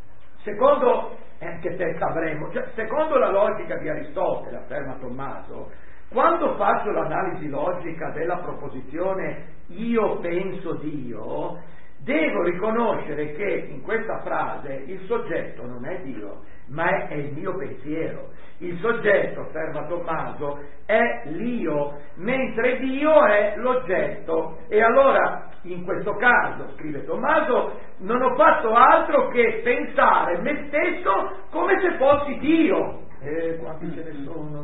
Secondo, eh, che testa avremo? Cioè, secondo la logica di Aristotele, afferma Tommaso, quando faccio l'analisi logica della proposizione io penso Dio, devo riconoscere che in questa frase il soggetto non è Dio, ma è, è il mio pensiero. Il soggetto, afferma Tommaso, è l'io, mentre Dio è l'oggetto. E allora, in questo caso, scrive Tommaso, non ho fatto altro che pensare me stesso come se fossi Dio. Eh, quanti ce ne sono?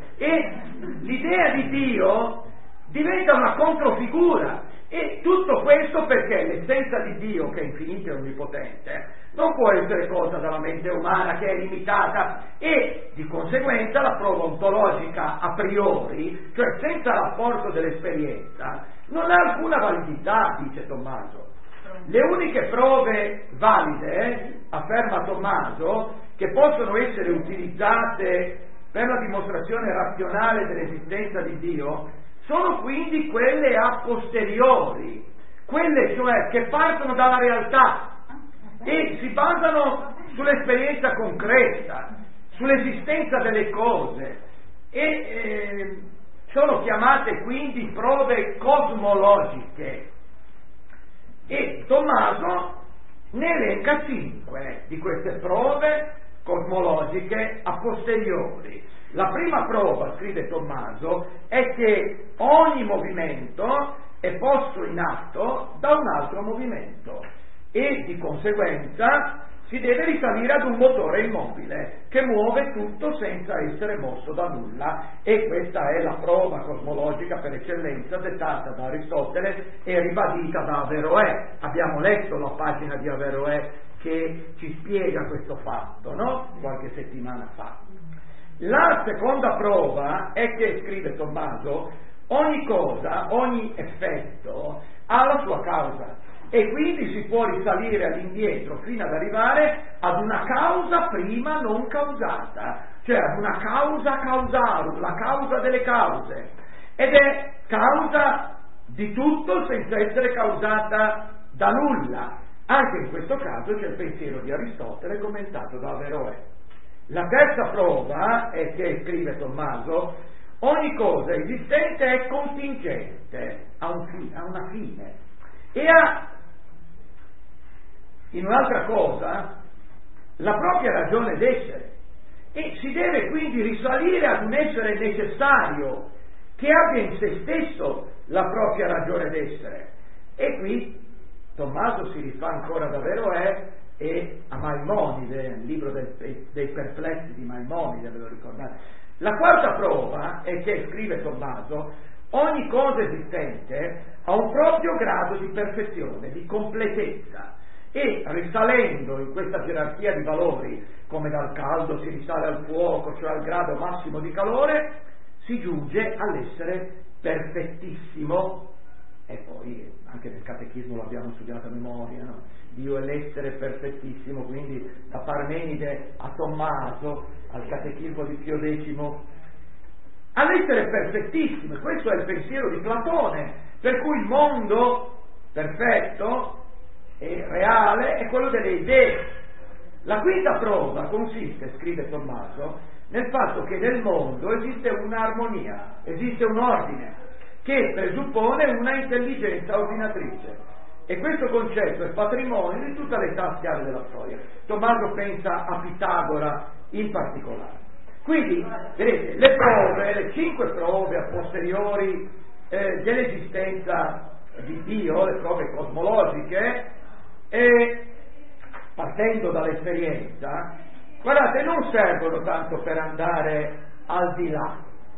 E l'idea di Dio diventa una controfigura. E tutto questo perché l'essenza di Dio, che è infinita e onnipotente, non può essere cosa dalla mente umana che è limitata e di conseguenza la prova ontologica a priori, cioè senza l'apporto dell'esperienza, non ha alcuna validità, dice Tommaso. Le uniche prove valide, afferma Tommaso, che possono essere utilizzate per la dimostrazione razionale dell'esistenza di Dio sono quindi quelle a posteriori, quelle cioè che partono dalla realtà e si basano sull'esperienza concreta, sull'esistenza delle cose e eh, sono chiamate quindi prove cosmologiche, e Tommaso ne elenca cinque di queste prove cosmologiche a posteriori. La prima prova, scrive Tommaso, è che ogni movimento è posto in atto da un altro movimento e di conseguenza si deve risalire ad un motore immobile che muove tutto senza essere mosso da nulla, e questa è la prova cosmologica per eccellenza dettata da Aristotele e ribadita da Averroè. Abbiamo letto la pagina di Averroè che ci spiega questo fatto, no? Qualche settimana fa. La seconda prova è che, scrive Tommaso, ogni cosa, ogni effetto ha la sua causa, e quindi si può risalire all'indietro fino ad arrivare ad una causa prima non causata, cioè ad una causa causarum, la causa delle cause, ed è causa di tutto senza essere causata da nulla. Anche in questo caso c'è il pensiero di Aristotele commentato da Averroè. La terza prova è che, scrive Tommaso, ogni cosa esistente è contingente, ha, un fi- ha una fine, e ha, in un'altra cosa, la propria ragione d'essere, e si deve quindi risalire ad un essere necessario che abbia in se stesso la propria ragione d'essere. E qui Tommaso si rifà ancora ad Averroè e a Maimonide, il libro dei, dei perplessi di Maimonide, ve lo ricordate? La quarta prova è che, scrive Tommaso, ogni cosa esistente ha un proprio grado di perfezione, di completezza, e risalendo in questa gerarchia di valori, come dal caldo si risale al fuoco, cioè al grado massimo di calore, si giunge all'essere perfettissimo. E poi anche nel catechismo l'abbiamo studiato a memoria, no? Dio è l'essere perfettissimo, quindi da Parmenide a Tommaso, al catechismo di Pio X, all'essere perfettissimo. E questo è il pensiero di Platone, per cui il mondo perfetto e reale è quello delle idee. La quinta prova consiste, scrive Tommaso, nel fatto che nel mondo esiste un'armonia, esiste un ordine che presuppone una intelligenza ordinatrice, e questo concetto è patrimonio di tutte le età schiave della storia. Tommaso pensa a Pitagora in particolare. Quindi, vedete, le prove, le cinque prove a posteriori eh, dell'esistenza di Dio, le prove cosmologiche, e partendo dall'esperienza, guardate, non servono tanto per andare al di là,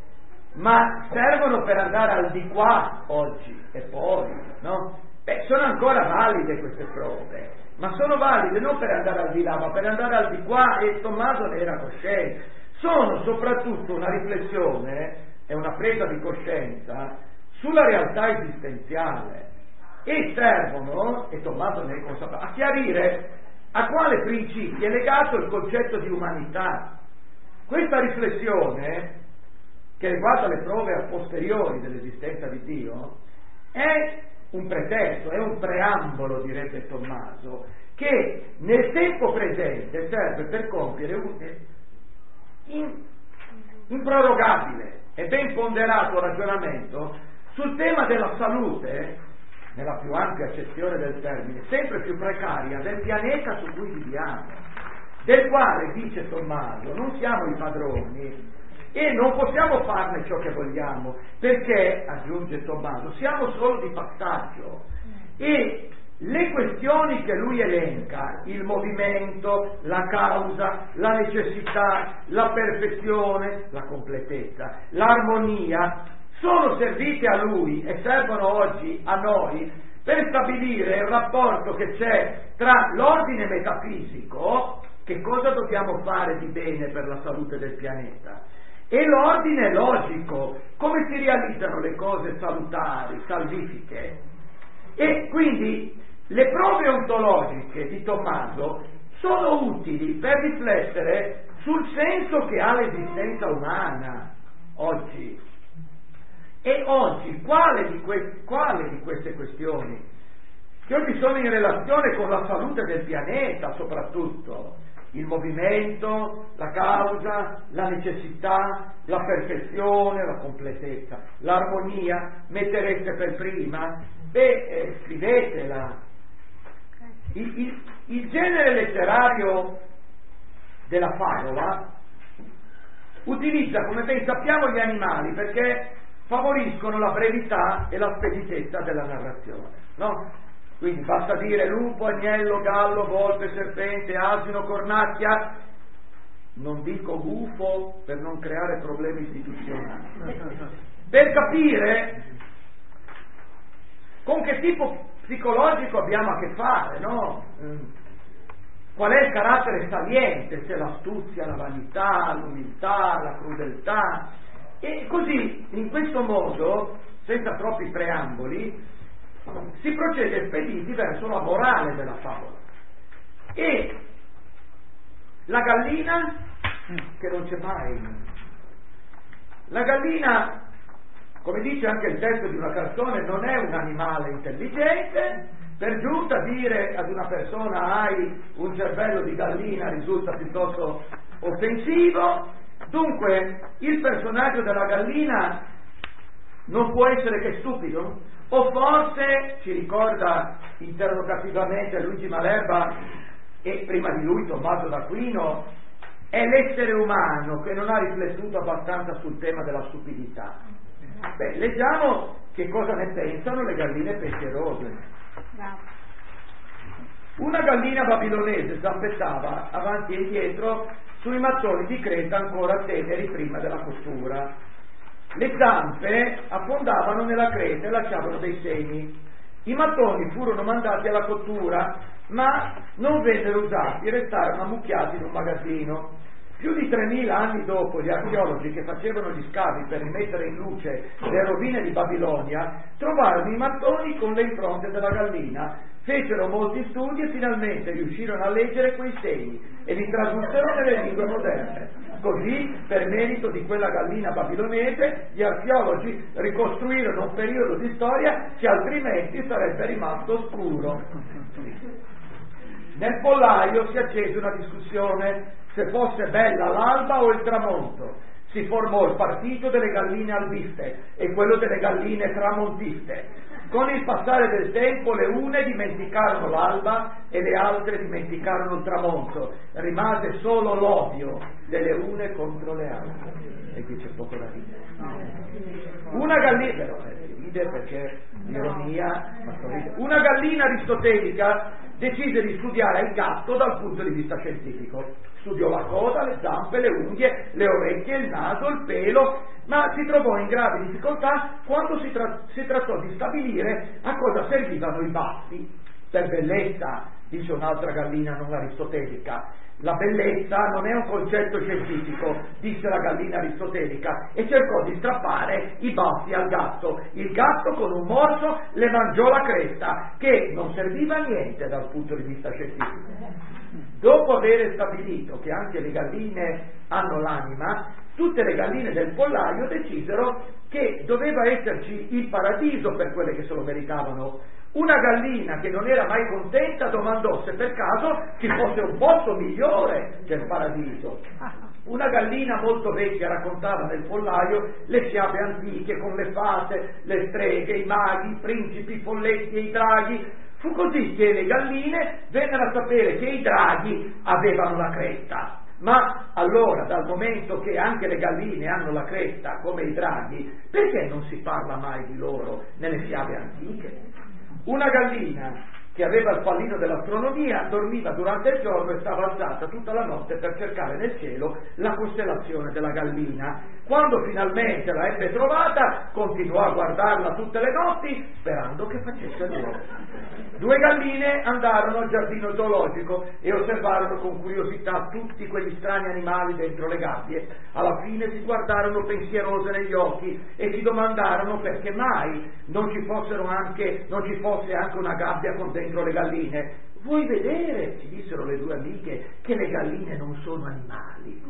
ma servono per andare al di qua oggi e poi, no? Beh, sono ancora valide queste prove, ma sono valide non per andare al di là, ma per andare al di qua, e Tommaso ne era cosciente. Sono soprattutto una riflessione e una presa di coscienza sulla realtà esistenziale, e servono, e Tommaso ne è consapevole, a chiarire a quale principio è legato il concetto di umanità. Questa riflessione, che riguarda le prove a posteriori dell'esistenza di Dio, è un pretesto, è un preambolo, direbbe Tommaso, che nel tempo presente serve per compiere un in, improrogabile e ben ponderato ragionamento sul tema della salute, nella più ampia accezione del termine, sempre più precaria, del pianeta su cui viviamo, del quale, dice Tommaso, non siamo i padroni e non possiamo farne ciò che vogliamo, perché, aggiunge Tommaso, siamo solo di passaggio, e le questioni che lui elenca, il movimento, la causa, la necessità, la perfezione, la completezza, l'armonia, sono servite a lui e servono oggi a noi per stabilire il rapporto che c'è tra l'ordine metafisico, che cosa dobbiamo fare di bene per la salute del pianeta, e l'ordine logico, come si realizzano le cose salutari, salvifiche. E quindi le prove ontologiche di Tommaso sono utili per riflettere sul senso che ha l'esistenza umana oggi. E oggi quale di, que- quale di queste questioni, che oggi sono in relazione con la salute del pianeta soprattutto, il movimento, la causa, la necessità, la perfezione, la completezza, l'armonia, mettereste per prima? Beh, eh, scrivetela. Il, il, il genere letterario della favola utilizza, come ben sappiamo, gli animali perché favoriscono la brevità e la speditezza della narrazione, no? Quindi basta dire lupo, agnello, gallo, volpe, serpente, asino, cornacchia, non dico gufo per non creare problemi istituzionali, per capire con che tipo psicologico abbiamo a che fare, no? Qual è il carattere saliente, se l'astuzia, la vanità, l'umiltà, la crudeltà, e così in questo modo, senza troppi preamboli, si procede spediti verso la morale della favola. E la gallina, che non c'è mai, la gallina, come dice anche il testo di una canzone, non è un animale intelligente. Per giunta dire ad una persona hai un cervello di gallina risulta piuttosto offensivo. Dunque il personaggio della gallina non può essere che stupido, o forse, ci ricorda interrogativamente Luigi Malerba e prima di lui Tommaso d'Aquino, è l'essere umano che non ha riflettuto abbastanza sul tema della stupidità. Beh, leggiamo che cosa ne pensano le galline pensierose. Una gallina babilonese zampettava avanti e indietro sui mattoni di creta ancora teneri prima della cottura. Le zampe affondavano nella creta e lasciavano dei segni. I mattoni furono mandati alla cottura, ma non vennero usati, restarono ammucchiati in un magazzino. Più di tremila anni dopo, gli archeologi che facevano gli scavi per rimettere in luce le rovine di Babilonia trovarono i mattoni con le impronte della gallina, fecero molti studi e finalmente riuscirono a leggere quei segni e li tradussero nelle lingue moderne. Così, per merito di quella gallina babilonese, gli archeologi ricostruirono un periodo di storia che altrimenti sarebbe rimasto oscuro. Nel pollaio si accese una discussione se fosse bella l'alba o il tramonto. Si formò il partito delle galline albiste e quello delle galline tramontiste. Con il passare del tempo le une dimenticarono l'alba e le altre dimenticarono il tramonto. Rimase solo l'odio delle une contro le altre. E qui c'è poco da ridere. Una gallina, però, eh, ride perché l'ironia, una gallina aristotelica decise di studiare il gatto dal punto di vista scientifico. Studiò la coda, le zampe, le unghie, le orecchie, il naso, il pelo, ma si trovò in gravi difficoltà quando si, tra- si trattò di stabilire a cosa servivano i baffi. Per bellezza, dice un'altra gallina non aristotelica. La bellezza non è un concetto scientifico, disse la gallina aristotelica, e cercò di strappare i baffi al gatto. Il gatto con un morso le mangiò la cresta, che non serviva a niente dal punto di vista scientifico. Dopo aver stabilito che anche le galline hanno l'anima, tutte le galline del pollaio decisero che doveva esserci il paradiso per quelle che se lo meritavano. Una gallina che non era mai contenta domandò se per caso ci fosse un posto migliore del paradiso. Una gallina molto vecchia raccontava nel pollaio le fiabe antiche con le fate, le streghe, i maghi, i principi, i folletti e i draghi. Fu così che le galline vennero a sapere che i draghi avevano la cresta. Ma allora, dal momento che anche le galline hanno la cresta come i draghi, perché non si parla mai di loro nelle fiabe antiche? Una gallina che aveva il pallino dell'astronomia dormiva durante il giorno e stava alzata tutta la notte per cercare nel cielo la costellazione della gallina. Quando finalmente la ebbe trovata, continuò a guardarla tutte le notti sperando che facesse l'uovo. Due galline andarono al giardino zoologico e osservarono con curiosità tutti quegli strani animali dentro le gabbie. Alla fine si guardarono pensierose negli occhi e si domandarono perché mai non ci fossero anche non ci fosse anche una gabbia con dentro le galline. Vuoi vedere, ci dissero le due amiche, che le galline non sono animali?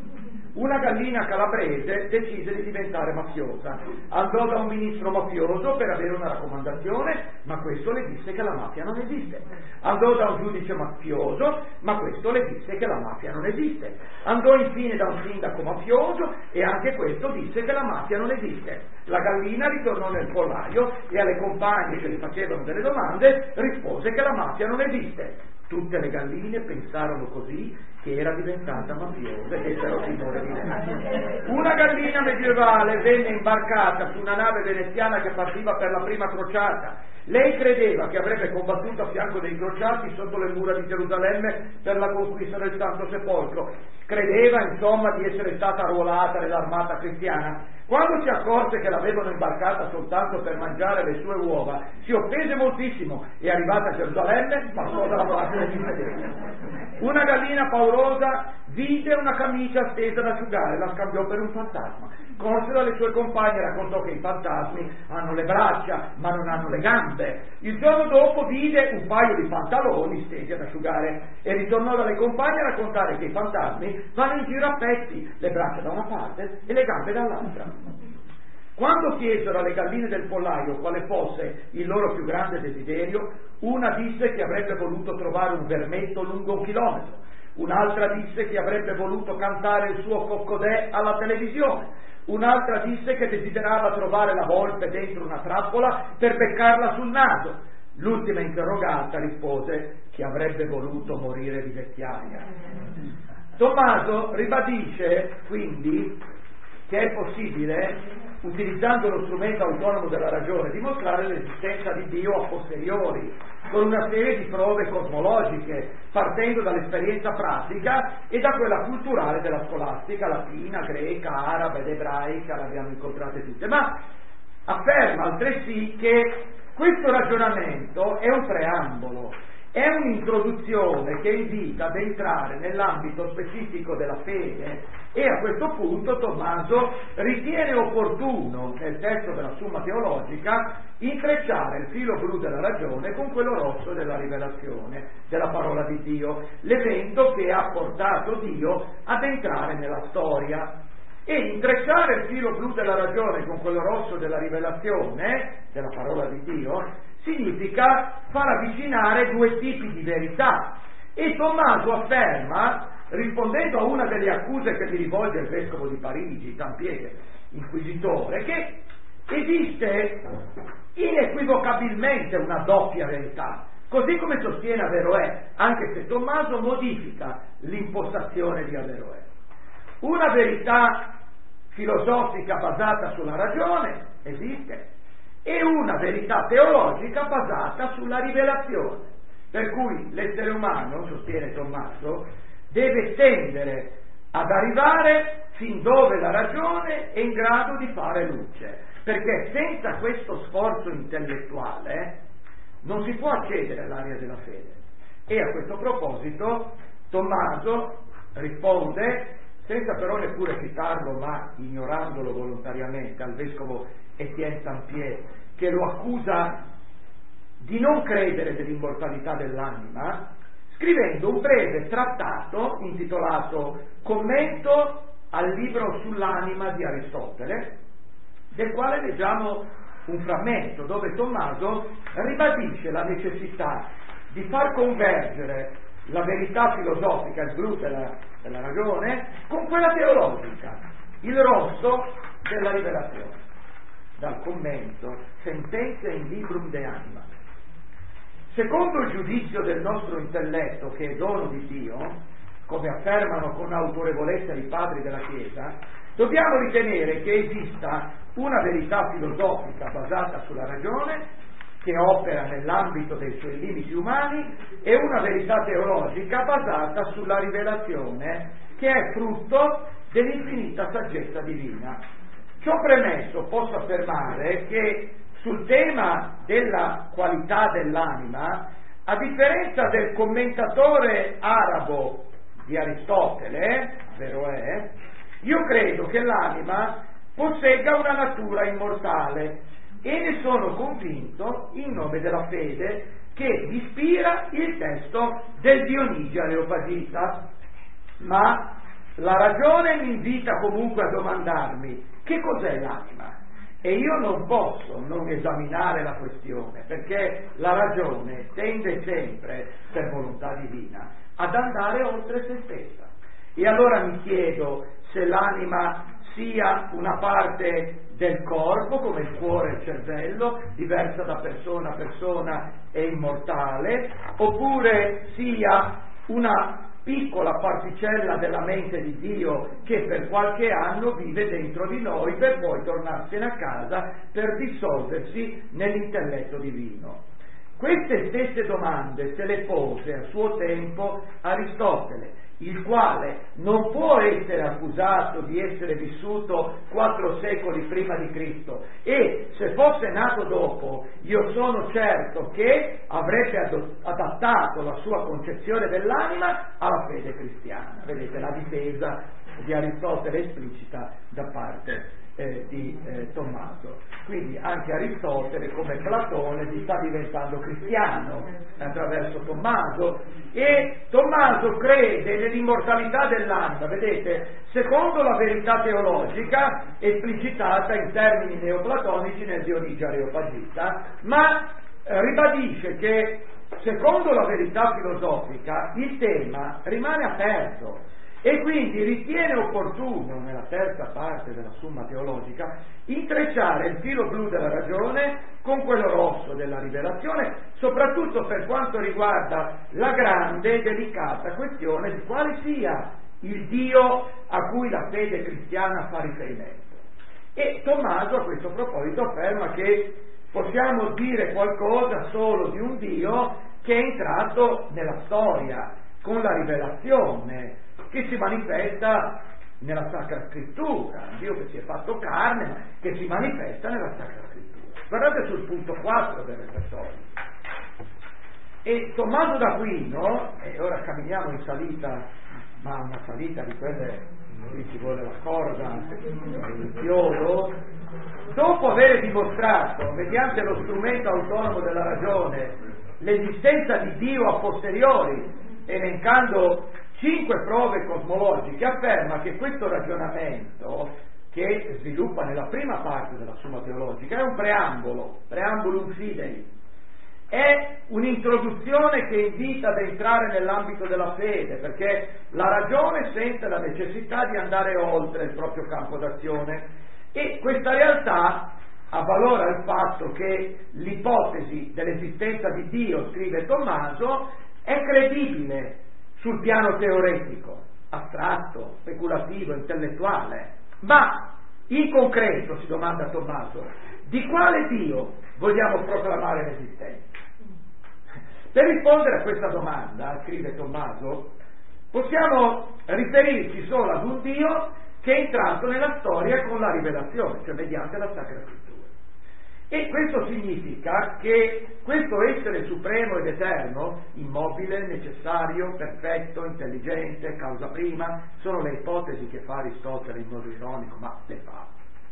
Una gallina calabrese decise di diventare mafiosa, andò da un ministro mafioso per avere una raccomandazione, ma questo le disse che la mafia non esiste. Andò da un giudice mafioso, ma questo le disse che la mafia non esiste. Andò infine da un sindaco mafioso e anche questo disse che la mafia non esiste. La gallina ritornò nel pollaio e alle compagne che le facevano delle domande rispose che la mafia non esiste. Tutte le galline pensarono così che era diventata mafiosa e fecero timore di lei. Una gallina medievale venne imbarcata su una nave veneziana che partiva per la prima crociata. Lei credeva che avrebbe combattuto a fianco dei crociati sotto le mura di Gerusalemme per la conquista del Santo Sepolcro. Credeva insomma di essere stata arruolata nell'armata cristiana. Quando si accorse che l'avevano imbarcata soltanto per mangiare le sue uova, si offese moltissimo e arrivata a Gerusalemme passò dalla parte degli infedeli. Una gallina paurosa vide una camicia stesa da asciugare, la scambiò per un fantasma. Corse dalle sue compagne e raccontò che i fantasmi hanno le braccia ma non hanno le gambe. Il giorno dopo vide un paio di pantaloni stesi ad asciugare e ritornò dalle compagne a raccontare che i fantasmi vanno in giro a pezzi, le braccia da una parte e le gambe dall'altra. Quando chiesero alle galline del pollaio quale fosse il loro più grande desiderio, una disse che avrebbe voluto trovare un vermetto lungo un chilometro, un'altra disse che avrebbe voluto cantare il suo coccodè alla televisione, un'altra disse che desiderava trovare la volpe dentro una trappola per beccarla sul naso. L'ultima interrogata rispose che avrebbe voluto morire di vecchiaia. Tommaso ribadisce quindi che è possibile, utilizzando lo strumento autonomo della ragione, dimostrare l'esistenza di Dio a posteriori, con una serie di prove cosmologiche, partendo dall'esperienza pratica e da quella culturale della scolastica, latina, greca, araba ed ebraica, le abbiamo incontrate tutte, ma afferma altresì che questo ragionamento è un preambolo, è un'introduzione che invita ad entrare nell'ambito specifico della fede e a questo punto Tommaso ritiene opportuno nel testo della Summa Teologica intrecciare il filo blu della ragione con quello rosso della rivelazione della parola di Dio, l'evento che ha portato Dio ad entrare nella storia. E intrecciare il filo blu della ragione con quello rosso della rivelazione della parola di Dio significa far avvicinare due tipi di verità. E Tommaso afferma, rispondendo a una delle accuse che gli rivolge il vescovo di Parigi, Tampier, inquisitore, che esiste inequivocabilmente una doppia verità, così come sostiene Averroè, anche se Tommaso modifica l'impostazione di Averroè. Una verità filosofica basata sulla ragione esiste e una verità teologica basata sulla rivelazione, per cui l'essere umano, sostiene Tommaso, deve tendere ad arrivare fin dove la ragione è in grado di fare luce, perché senza questo sforzo intellettuale non si può accedere all'area della fede. E a questo proposito Tommaso risponde, senza però neppure citarlo, ma ignorandolo volontariamente, al vescovo Etienne Tampier, che lo accusa di non credere nell'immortalità dell'anima, scrivendo un breve trattato intitolato Commento al libro sull'anima di Aristotele, del quale leggiamo un frammento dove Tommaso ribadisce la necessità di far convergere la verità filosofica, il blu della, della ragione, con quella teologica, il rosso della rivelazione. Dal commento Sentenze in Librum de Anima. Secondo il giudizio del nostro intelletto, che è dono di Dio, come affermano con autorevolezza i padri della Chiesa, dobbiamo ritenere che esista una verità filosofica basata sulla ragione, che opera nell'ambito dei suoi limiti umani, e una verità teologica basata sulla rivelazione, che è frutto dell'infinita saggezza divina. Ciò premesso, posso affermare che sul tema della qualità dell'anima, a differenza del commentatore arabo di Aristotele, Averroè, io credo che l'anima possegga una natura immortale e ne sono convinto in nome della fede che ispira il testo del Dionigi Areopagita. Ma la ragione mi invita comunque a domandarmi che cos'è l'anima, e io non posso non esaminare la questione, perché la ragione tende sempre, per volontà divina, ad andare oltre se stessa. E allora mi chiedo se l'anima sia una parte del corpo, come il cuore e il cervello, diversa da persona a persona e immortale, oppure sia una piccola particella della mente di Dio che per qualche anno vive dentro di noi per poi tornarsene a casa per dissolversi nell'intelletto divino. Queste stesse domande se le pose a suo tempo Aristotele, il quale non può essere accusato di essere vissuto quattro secoli prima di Cristo, e se fosse nato dopo io sono certo che avrebbe adattato la sua concezione dell'anima alla fede cristiana. Vedete la difesa di Aristotele esplicita da parte eh, di eh, Tommaso. Quindi anche Aristotele, come Platone, si sta diventando cristiano attraverso Tommaso, e Tommaso crede nell'immortalità dell'anima, vedete, secondo la verità teologica esplicitata in termini neoplatonici nel Dionigio Areopagita, ma eh, ribadisce che secondo la verità filosofica il tema rimane aperto, e quindi ritiene opportuno, nella terza parte della Summa Teologica, intrecciare il filo blu della ragione con quello rosso della rivelazione, soprattutto per quanto riguarda la grande e delicata questione di quale sia il Dio a cui la fede cristiana fa riferimento. E Tommaso a questo proposito afferma che possiamo dire qualcosa solo di un Dio che è entrato nella storia con la rivelazione, che si manifesta nella Sacra Scrittura, un Dio che si è fatto carne, ma che si manifesta nella Sacra Scrittura. Guardate sul punto quattro del repertorio. E Tommaso d'Aquino, e ora camminiamo in salita, ma una salita di quelle, qui ci vuole la corda, il chiodo, dopo aver dimostrato, mediante lo strumento autonomo della ragione, l'esistenza di Dio a posteriori, elencando cinque prove cosmologiche, afferma che questo ragionamento, che sviluppa nella prima parte della Summa Teologica, è un preambolo, preambulum fidei, è un'introduzione che invita ad entrare nell'ambito della fede, perché la ragione sente la necessità di andare oltre il proprio campo d'azione, e questa realtà avvalora il fatto che l'ipotesi dell'esistenza di Dio, scrive Tommaso, è credibile sul piano teoretico, astratto, speculativo, intellettuale, ma in concreto, si domanda Tommaso, di quale Dio vogliamo proclamare l'esistenza? Per rispondere a questa domanda, scrive Tommaso, possiamo riferirci solo ad un Dio che è entrato nella storia con la rivelazione, cioè mediante la Sacra Scrittura. E questo significa che questo essere supremo ed eterno, immobile, necessario, perfetto, intelligente, causa prima, sono le ipotesi che fa Aristotele in modo ironico, ma le fa,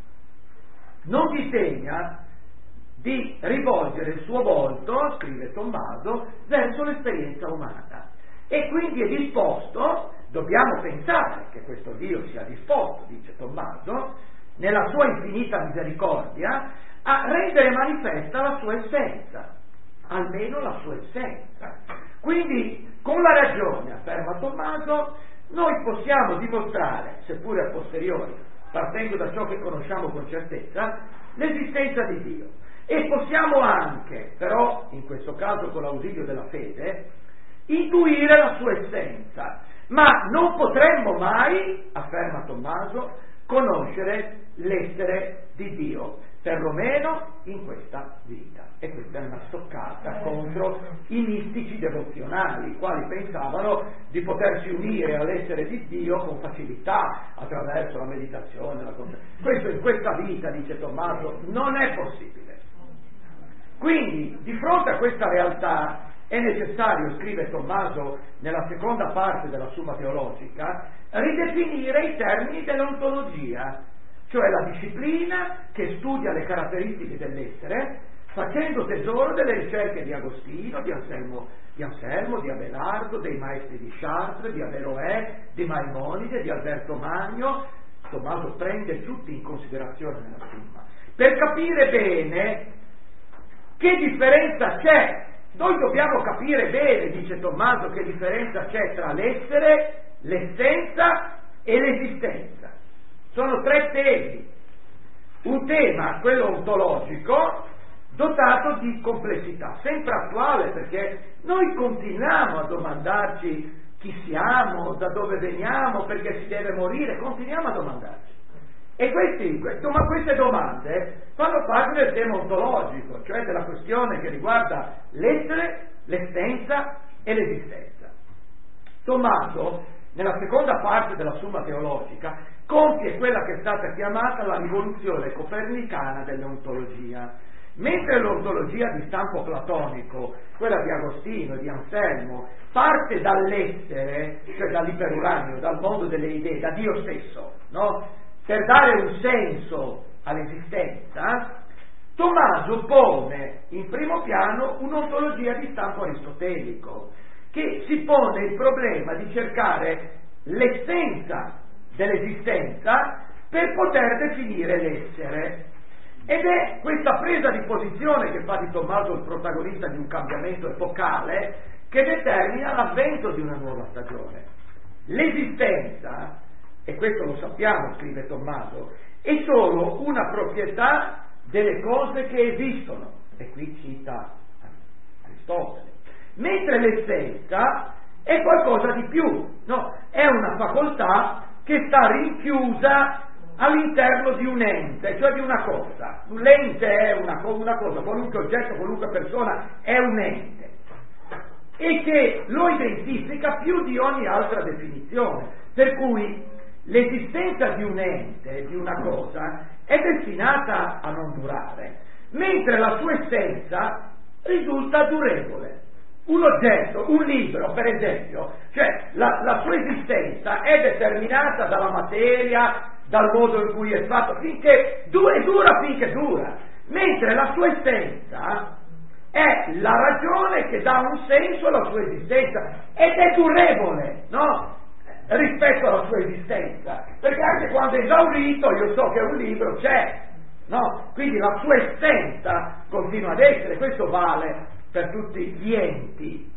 non disegna di rivolgere il suo volto, scrive Tommaso, verso l'esperienza umana, e quindi è disposto, dobbiamo pensare che questo Dio sia disposto, dice Tommaso, nella sua infinita misericordia, a rendere manifesta la sua essenza, almeno la sua essenza. Quindi con la ragione, afferma Tommaso, noi possiamo dimostrare, seppure a posteriori, partendo da ciò che conosciamo con certezza, l'esistenza di Dio, e possiamo anche, però in questo caso con l'ausilio della fede, intuire la sua essenza, ma non potremmo mai, afferma Tommaso, conoscere l'essere di Dio, perlomeno in questa vita. E questa è una stoccata contro i mistici devozionali, i quali pensavano di potersi unire all'essere di Dio con facilità attraverso la meditazione, la contemplazione. Questo in questa vita, dice Tommaso, non è possibile. Quindi, di fronte a questa realtà, è necessario, scrive Tommaso nella seconda parte della Summa Teologica, ridefinire i termini dell'ontologia, cioè la disciplina che studia le caratteristiche dell'essere, facendo tesoro delle ricerche di Agostino, di Anselmo, di, Anselmo, di Abelardo, dei maestri di Chartres, di Averroè, di Maimonide, di Alberto Magno. Tommaso prende tutti in considerazione nella Summa, per capire bene che differenza c'è. Noi dobbiamo capire bene, dice Tommaso, che differenza c'è tra l'essere, l'essenza e l'esistenza. Sono tre temi. Un tema, quello ontologico, dotato di complessità, sempre attuale, perché noi continuiamo a domandarci chi siamo, da dove veniamo, perché si deve morire, continuiamo a domandarci. E questi, ma queste domande fanno parte del tema ontologico, cioè della questione che riguarda l'essere, l'essenza e l'esistenza. Tommaso, nella seconda parte della Summa Teologica, compie quella che è stata chiamata la rivoluzione copernicana dell'ontologia. Mentre l'ontologia di stampo platonico, quella di Agostino e di Anselmo, parte dall'essere, cioè dall'iperuranio, dal mondo delle idee, da Dio stesso, no? Per dare un senso all'esistenza, Tommaso pone in primo piano un'ontologia di stampo aristotelico, che si pone il problema di cercare l'essenza dell'esistenza per poter definire l'essere. Ed è questa presa di posizione che fa di Tommaso il protagonista di un cambiamento epocale che determina l'avvento di una nuova stagione. L'esistenza, e questo lo sappiamo, scrive Tommaso, è solo una proprietà delle cose che esistono, e qui cita Aristotele, mentre l'essenza è qualcosa di più, no? È una facoltà che sta rinchiusa all'interno di un ente, cioè di una cosa. L'ente è una, una cosa, qualunque oggetto, qualunque persona è un ente, e che lo identifica più di ogni altra definizione, per cui l'esistenza di un ente, di una cosa, è destinata a non durare, mentre la sua essenza risulta durevole. Un oggetto, un libro, per esempio, cioè la, la sua esistenza è determinata dalla materia, dal modo in cui è fatto, finché dura, dura finché dura, mentre la sua essenza è la ragione che dà un senso alla sua esistenza ed è durevole, no? Rispetto alla sua esistenza, perché anche quando è esaurito io so che un libro c'è, no? Quindi la sua essenza continua ad essere, questo vale per tutti gli enti.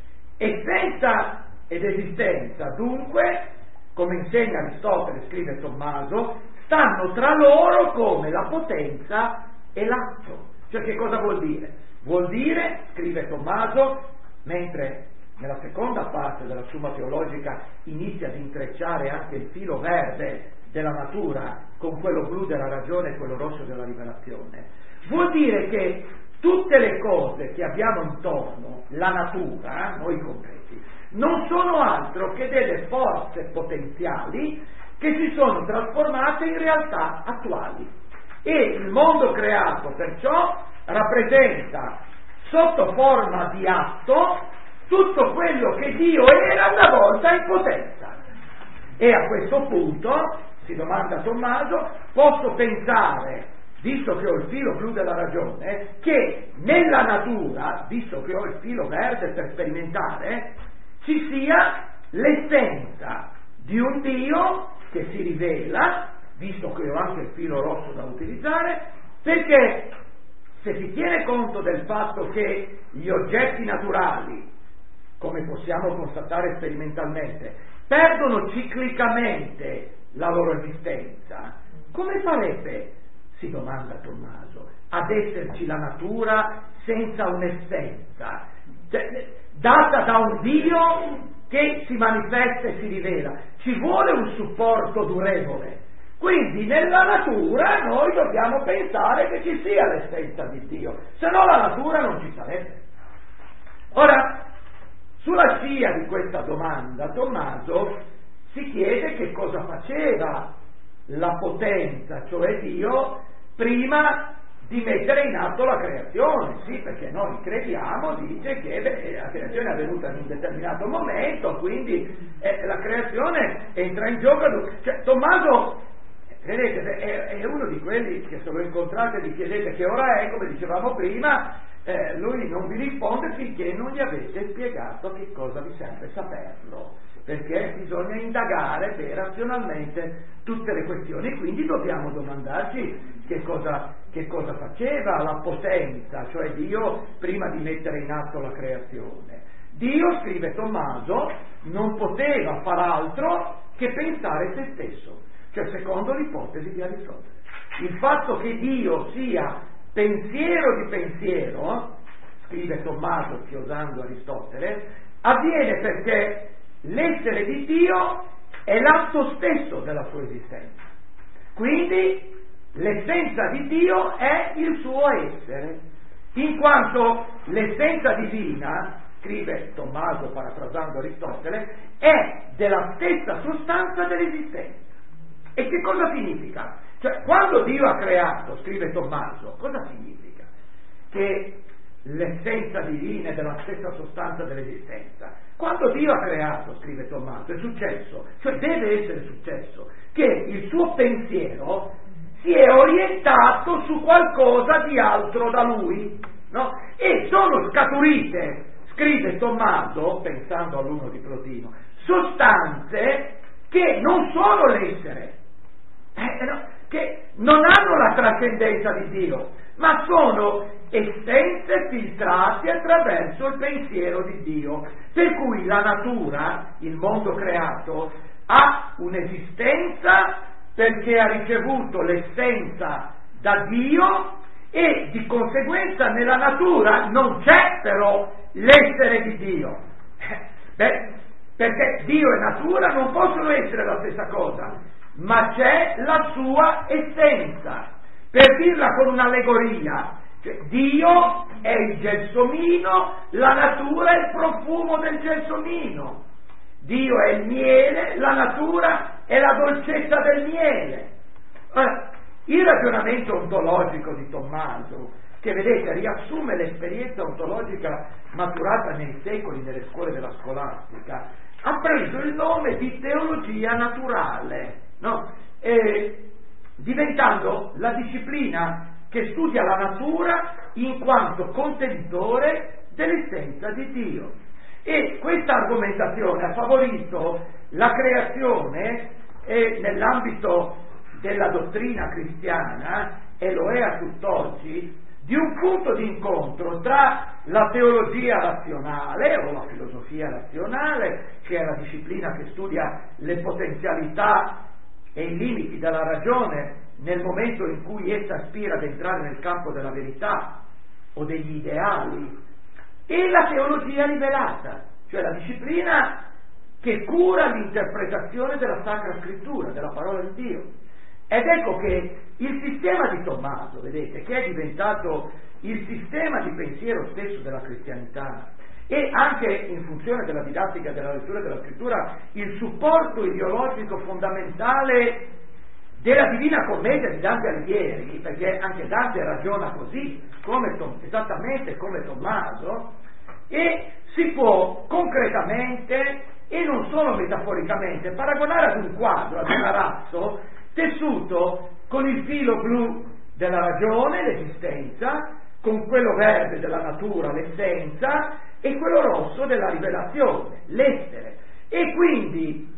Essenza ed esistenza, dunque, come insegna Aristotele, scrive Tommaso, stanno tra loro come la potenza e l'atto. Cioè, che cosa vuol dire? Vuol dire, scrive Tommaso, mentre nella seconda parte della Summa Teologica inizia ad intrecciare anche il filo verde della natura con quello blu della ragione e quello rosso della rivelazione, vuol dire che tutte le cose che abbiamo intorno, la natura, noi compresi, non sono altro che delle forze potenziali che si sono trasformate in realtà attuali, e il mondo creato perciò rappresenta sotto forma di atto tutto quello che Dio era una volta in potenza. E a questo punto, si domanda Tommaso, posso pensare, visto che ho il filo blu della ragione, che nella natura, visto che ho il filo verde per sperimentare, ci sia l'essenza di un Dio che si rivela, visto che ho anche il filo rosso da utilizzare, perché se si tiene conto del fatto che gli oggetti naturali, come possiamo constatare sperimentalmente, perdono ciclicamente la loro esistenza, come farebbe, si domanda Tommaso, ad esserci la natura senza un'essenza, cioè, data da un Dio che si manifesta e si rivela? Ci vuole un supporto durevole. Quindi nella natura noi dobbiamo pensare che ci sia l'essenza di Dio, se no la natura non ci sarebbe. Ora, sulla scia di questa domanda, Tommaso si chiede che cosa faceva la potenza, cioè Dio, prima di mettere in atto la creazione. Sì, perché noi crediamo, dice che beh, la creazione è avvenuta in un determinato momento, quindi eh, la creazione entra in gioco. Cioè, Tommaso vedete, è, è uno di quelli che se lo incontrate e gli chiedete che ora è, come dicevamo prima, eh, lui non vi risponde finché non gli avete spiegato che cosa vi serve saperlo, perché bisogna indagare beh, razionalmente tutte le questioni, quindi dobbiamo domandarci che cosa, che cosa faceva la potenza, cioè Dio, prima di mettere in atto la creazione. Dio, scrive Tommaso, non poteva far altro che pensare se stesso, cioè secondo l'ipotesi di Aristotele. Il fatto che Dio sia pensiero di pensiero, scrive Tommaso chiosando Aristotele, avviene perché l'essere di Dio è l'atto stesso della sua esistenza. Quindi l'essenza di Dio è il suo essere, in quanto l'essenza divina, scrive Tommaso parafrasando Aristotele, è della stessa sostanza dell'esistenza. E che cosa significa? Cioè, quando Dio ha creato, scrive Tommaso, cosa significa? Che l'essenza divina è della stessa sostanza dell'esistenza. Quando Dio ha creato, scrive Tommaso, è successo, cioè deve essere successo, che il suo pensiero si è orientato su qualcosa di altro da lui, no? E sono scaturite, scrive Tommaso, pensando all'uno di Plotino, sostanze che non sono l'essere, eh, no, che non hanno la trascendenza di Dio, ma sono essenze filtrate attraverso il pensiero di Dio, per cui la natura, il mondo creato, ha un'esistenza perché ha ricevuto l'essenza da Dio e di conseguenza nella natura non c'è però l'essere di Dio. Beh, perché Dio e natura non possono essere la stessa cosa, ma c'è la sua essenza. Per dirla con un'allegoria, cioè, Dio è il gelsomino, la natura è il profumo del gelsomino. Dio è il miele, la natura è la dolcezza del miele. Ora, il ragionamento ontologico di Tommaso, che vedete riassume l'esperienza ontologica maturata nei secoli nelle scuole della scolastica, ha preso il nome di teologia naturale, no? E, diventando la disciplina che studia la natura in quanto contenitore dell'essenza di Dio. E questa argomentazione ha favorito la creazione eh, nell'ambito della dottrina cristiana, e lo è a tutt'oggi, di un punto di incontro tra la teologia razionale o la filosofia razionale, che è la disciplina che studia le potenzialità e i limiti della ragione nel momento in cui essa aspira ad entrare nel campo della verità o degli ideali, e la teologia rivelata, cioè la disciplina che cura l'interpretazione della Sacra Scrittura, della parola di Dio. Ed ecco che il sistema di Tommaso, vedete, che è diventato il sistema di pensiero stesso della cristianità, e anche in funzione della didattica della lettura della scrittura il supporto ideologico fondamentale della Divina Commedia di Dante Alighieri, perché anche Dante ragiona così, come Tom, esattamente come Tommaso, e si può concretamente e non solo metaforicamente paragonare ad un quadro, ad un arazzo tessuto con il filo blu della ragione, l'esistenza, con quello verde della natura, l'essenza, e quello rosso della rivelazione, l'essere. E quindi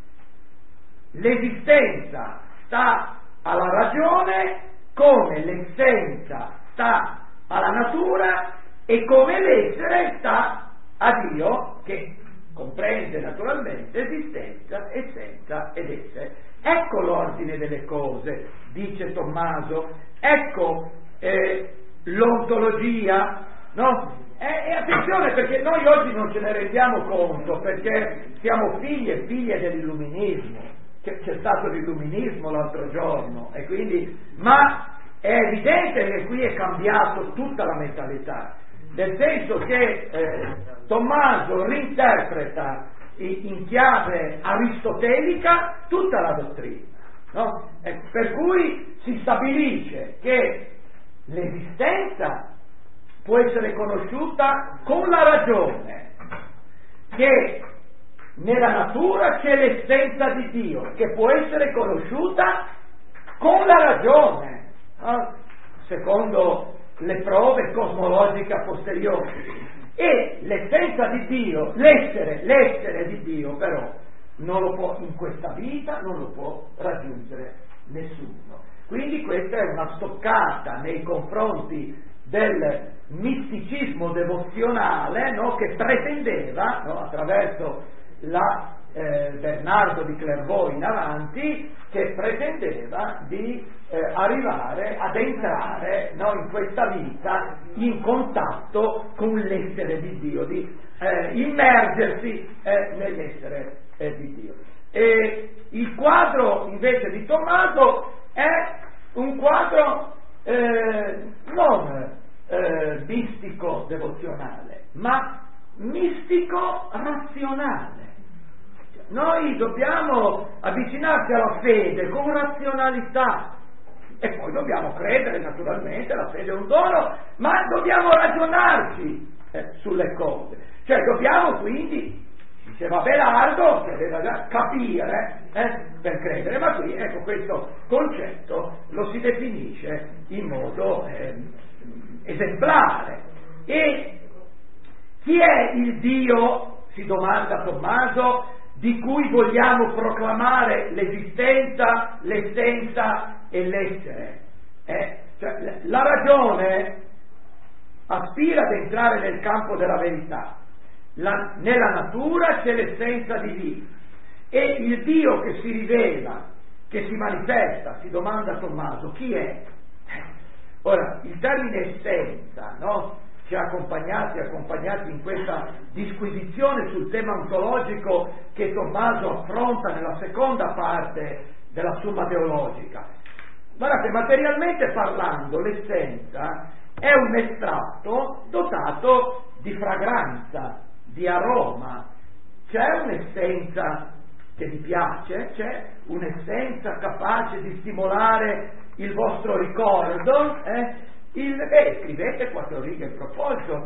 l'esistenza sta alla ragione, come l'essenza sta alla natura, e come l'essere sta a Dio, che comprende naturalmente esistenza, essenza ed essere. Ecco l'ordine delle cose, dice Tommaso, ecco eh, l'ontologia, no? E, e attenzione, perché noi oggi non ce ne rendiamo conto, perché siamo figli e figlie dell'illuminismo, c'è, c'è stato l'illuminismo l'altro giorno, e quindi, ma è evidente che qui è cambiato tutta la mentalità, nel senso che eh, Tommaso reinterpreta in chiave aristotelica tutta la dottrina, no? E per cui si stabilisce che l'esistenza può essere conosciuta con la ragione, che nella natura c'è l'essenza di Dio, che può essere conosciuta con la ragione, no? Secondo le prove cosmologiche a posteriori. E l'essenza di Dio, l'essere, l'essere di Dio però non lo può, in questa vita non lo può raggiungere nessuno. Quindi questa è una stoccata nei confronti del misticismo devozionale, no, che pretendeva, no, attraverso la eh, Bernardo di Clairvaux in avanti, che pretendeva di eh, arrivare ad entrare, no, in questa vita in contatto con l'essere di Dio, di eh, immergersi eh, nell'essere eh, di Dio. E il quadro invece di Tommaso è un quadro eh, non eh, mistico devozionale, ma mistico razionale. Noi dobbiamo avvicinarci alla fede con razionalità e poi dobbiamo credere, naturalmente, la fede è un dono, ma dobbiamo ragionarci eh, sulle cose, cioè dobbiamo quindi, diceva Belardo, che aveva già capire eh, per credere, ma qui ecco questo concetto lo si definisce in modo eh, esemplare. E chi è il Dio, si domanda Tommaso, di cui vogliamo proclamare l'esistenza, l'essenza e l'essere? Eh? Cioè, la ragione aspira ad entrare nel campo della verità. La, nella natura c'è l'essenza divina e il Dio che si rivela, che si manifesta, si domanda Tommaso, chi è? Ora, il termine essenza, no? Ci ha accompagnati, accompagnati in questa disquisizione sul tema ontologico che Tommaso affronta nella seconda parte della Summa Teologica. Guardate, materialmente parlando, l'essenza è un estratto dotato di fragranza, di aroma. C'è un'essenza che vi piace, c'è un'essenza capace di stimolare il vostro ricordo, eh? Il, beh, scrivete quattro righe in proposito,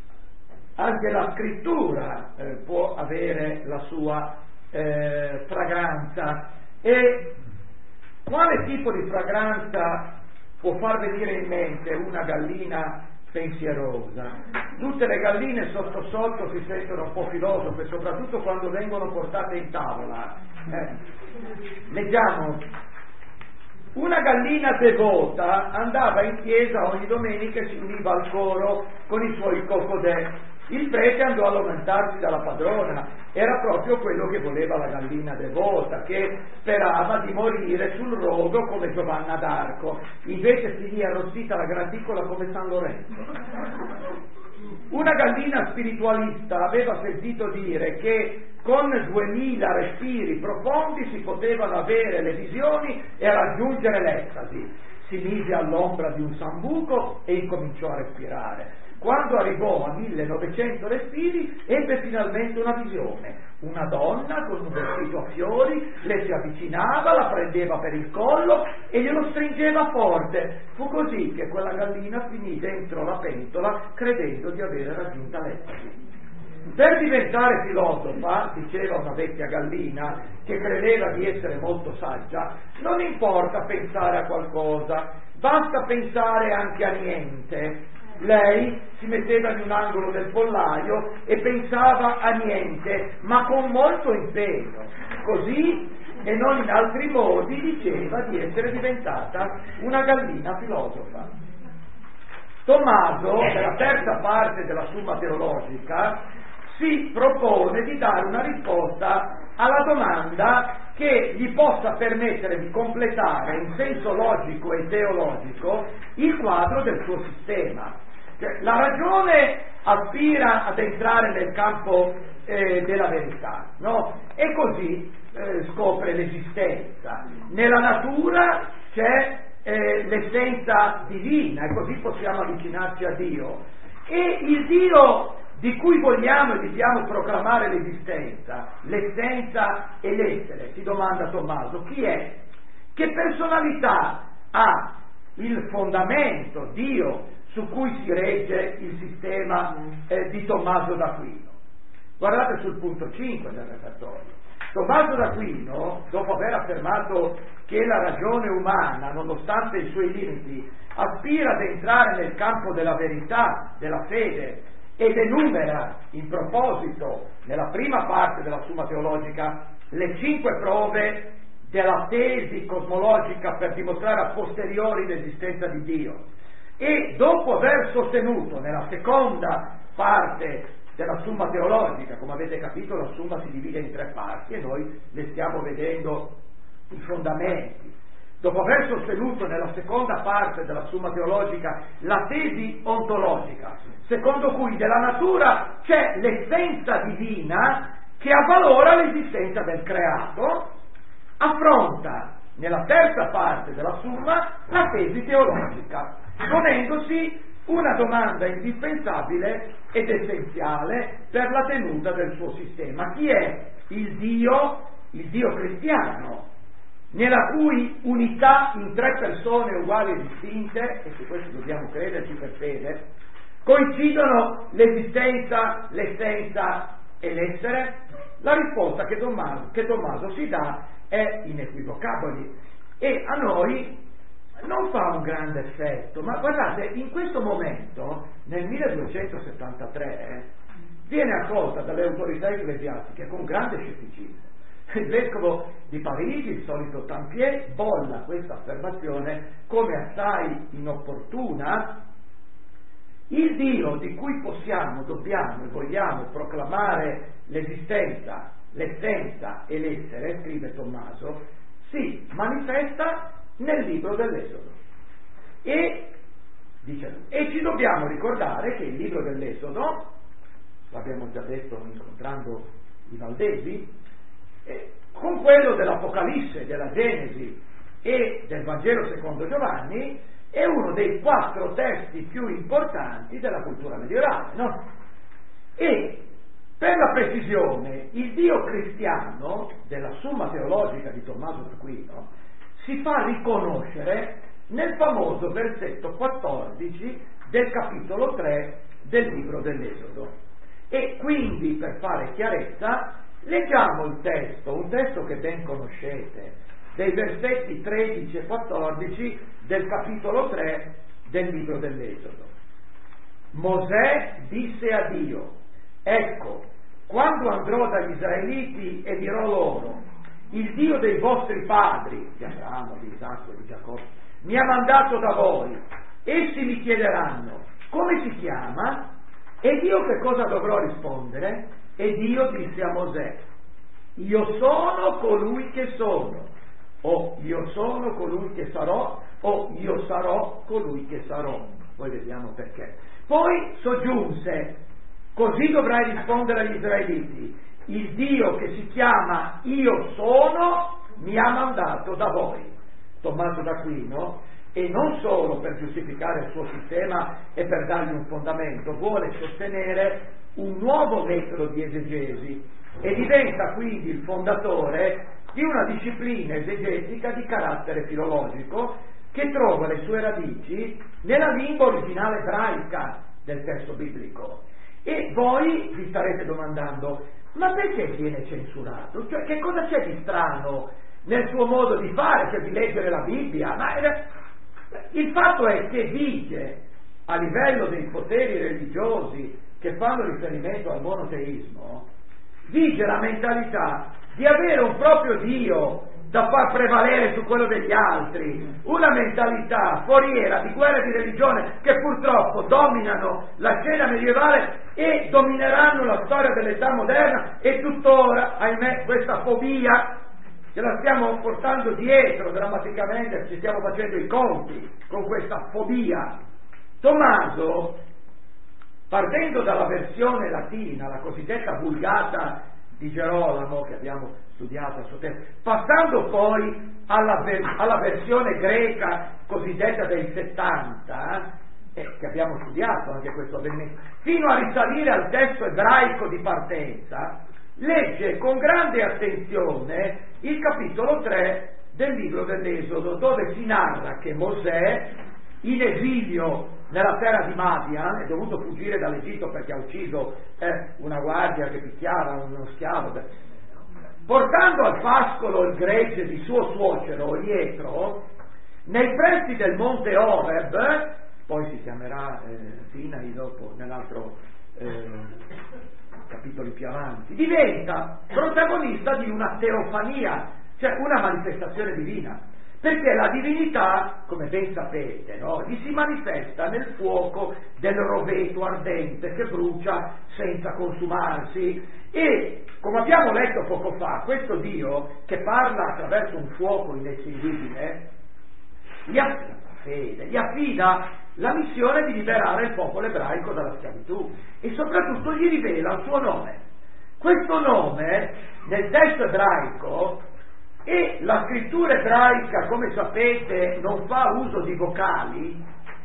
anche la scrittura eh, può avere la sua eh, fragranza. E quale tipo di fragranza può far venire in mente una gallina pensierosa? Tutte le galline sotto sotto si sentono un po' filosofe, soprattutto quando vengono portate in tavola. Eh, leggiamo. Una gallina devota andava in chiesa ogni domenica e si univa al coro con i suoi cocodè. Il prete andò a lamentarsi dalla padrona, era proprio quello che voleva la gallina devota, che sperava di morire sul rogo come Giovanna d'Arco, invece finì arrostita la graticola come San Lorenzo. Una gallina spiritualista aveva sentito dire che con duemila respiri profondi si potevano avere le visioni e raggiungere l'estasi. Si mise all'ombra di un sambuco e incominciò a respirare. Quando arrivò a millenovecento respiri ebbe finalmente una visione. Una donna con un vestito a fiori le si avvicinava, la prendeva per il collo e glielo stringeva forte. Fu così che quella gallina finì dentro la pentola credendo di avere raggiunta l'estasi. Per diventare filosofa, diceva una vecchia gallina che credeva di essere molto saggia, non importa pensare a qualcosa, basta pensare anche a niente. Lei si metteva in un angolo del pollaio e pensava a niente, ma con molto impegno. Così, e non in altri modi, diceva di essere diventata una gallina filosofa. Tommaso, nella terza parte della Summa Teologica, si propone di dare una risposta alla domanda che gli possa permettere di completare in senso logico e teologico il quadro del suo sistema. Cioè, la ragione aspira ad entrare nel campo eh, della verità, no? E così eh, scopre l'esistenza. Nella natura c'è eh, l'essenza divina e così possiamo avvicinarci a Dio. E il Dio di cui vogliamo e dobbiamo proclamare l'esistenza, l'essenza e l'essere, si domanda Tommaso, chi è? Che personalità ha il fondamento, Dio, su cui si regge il sistema eh, di Tommaso d'Aquino? Guardate sul punto cinque del repertorio. Tommaso d'Aquino, dopo aver affermato che la ragione umana, nonostante i suoi limiti, aspira ad entrare nel campo della verità, della fede, ed enumera in proposito, nella prima parte della Summa Teologica, le cinque prove della tesi cosmologica per dimostrare a posteriori l'esistenza di Dio, e dopo aver sostenuto nella seconda parte della Summa Teologica, come avete capito la Summa si divide in tre parti e noi ne stiamo vedendo i fondamenti, dopo aver sostenuto nella seconda parte della Summa Teologica la tesi ontologica, secondo cui della natura c'è l'essenza divina che avvalora l'esistenza del creato, affronta nella terza parte della Summa la tesi teologica, ponendosi una domanda indispensabile ed essenziale per la tenuta del suo sistema: chi è il Dio, il Dio cristiano, nella cui unità in tre persone uguali e distinte, e su questo dobbiamo crederci per fede, coincidono l'esistenza, l'essenza e l'essere? La risposta che Tommaso, che Tommaso si dà è inequivocabile, e a noi non fa un grande effetto, ma guardate, in questo momento, nel milleduecentosettantatré, viene accolta dalle autorità ecclesiastiche con grande scetticismo. Il vescovo di Parigi, il solito Tampier, bolla questa affermazione come assai inopportuna. Il Dio di cui possiamo, dobbiamo e vogliamo proclamare l'esistenza, l'essenza e l'essere, scrive Tommaso, si manifesta nel libro dell'Esodo. E, dice, e ci dobbiamo ricordare che il libro dell'Esodo, l'abbiamo già detto incontrando i Valdesi, eh, con quello dell'Apocalisse, della Genesi e del Vangelo secondo Giovanni, è uno dei quattro testi più importanti della cultura medievale, no? E per la precisione, il Dio cristiano della Summa Teologica di Tommaso d'Aquino si fa riconoscere nel famoso versetto quattordici del capitolo tre del libro dell'Esodo. E quindi, per fare chiarezza, leggiamo il testo, un testo che ben conoscete, dei versetti tredici e quattordici del capitolo tre del libro dell'Esodo. Mosè disse a Dio: ecco, quando andrò dagli Israeliti e dirò loro: il Dio dei vostri padri, di Abramo, di Isacco e di Giacobbe, mi ha mandato da voi, essi mi chiederanno: come si chiama? Ed io che cosa dovrò rispondere? E Dio disse a Mosè: io sono colui che sono, o io sono colui che sarò, o io sarò colui che sarò. Poi vediamo perché. Poi soggiunse: così dovrai rispondere agli Israeliti: il Dio che si chiama Io sono mi ha mandato da voi. Tommaso d'Aquino, e non solo per giustificare il suo sistema e per dargli un fondamento, vuole sostenere un nuovo metodo di esegesi e diventa quindi il fondatore di una disciplina esegetica di carattere filologico che trova le sue radici nella lingua originale ebraica del testo biblico. E voi vi starete domandando: ma perché viene censurato? Cioè, che cosa c'è di strano nel suo modo di fare, cioè di leggere la Bibbia? Ma il fatto è che vige a livello dei poteri religiosi che fanno riferimento al monoteismo, vige la mentalità di avere un proprio Dio da far prevalere su quello degli altri, una mentalità foriera di guerra di religione che purtroppo dominano la scena medievale e domineranno la storia dell'età moderna, e tuttora, ahimè, questa fobia ce la stiamo portando dietro drammaticamente, ci stiamo facendo i conti con questa fobia. Tommaso, partendo dalla versione latina, la cosiddetta Vulgata di Gerolamo, che abbiamo studiato a suo tempo, passando poi alla, ver- alla versione greca cosiddetta dei settanta, eh, che abbiamo studiato anche questo avvenimento, fino a risalire al testo ebraico di partenza, legge con grande attenzione il capitolo tre del libro dell'Esodo, dove si narra che Mosè, in esilio nella terra di Madian, è dovuto fuggire dall'Egitto perché ha ucciso eh, una guardia che picchiava uno schiavo, portando al pascolo il gregge di suo suocero Ietro, nei pressi del monte Oreb, poi si chiamerà eh, Sinai dopo, nell'altro eh, capitoli più avanti, diventa protagonista di una teofania, cioè una manifestazione divina, perché la divinità, come ben sapete, no, gli si manifesta nel fuoco del roveto ardente che brucia senza consumarsi, e come abbiamo letto poco fa, questo Dio che parla attraverso un fuoco inestinguibile gli affida fede, gli affida la missione di liberare il popolo ebraico dalla schiavitù e soprattutto gli rivela il suo nome. Questo nome nel testo ebraico, e la scrittura ebraica, come sapete, non fa uso di vocali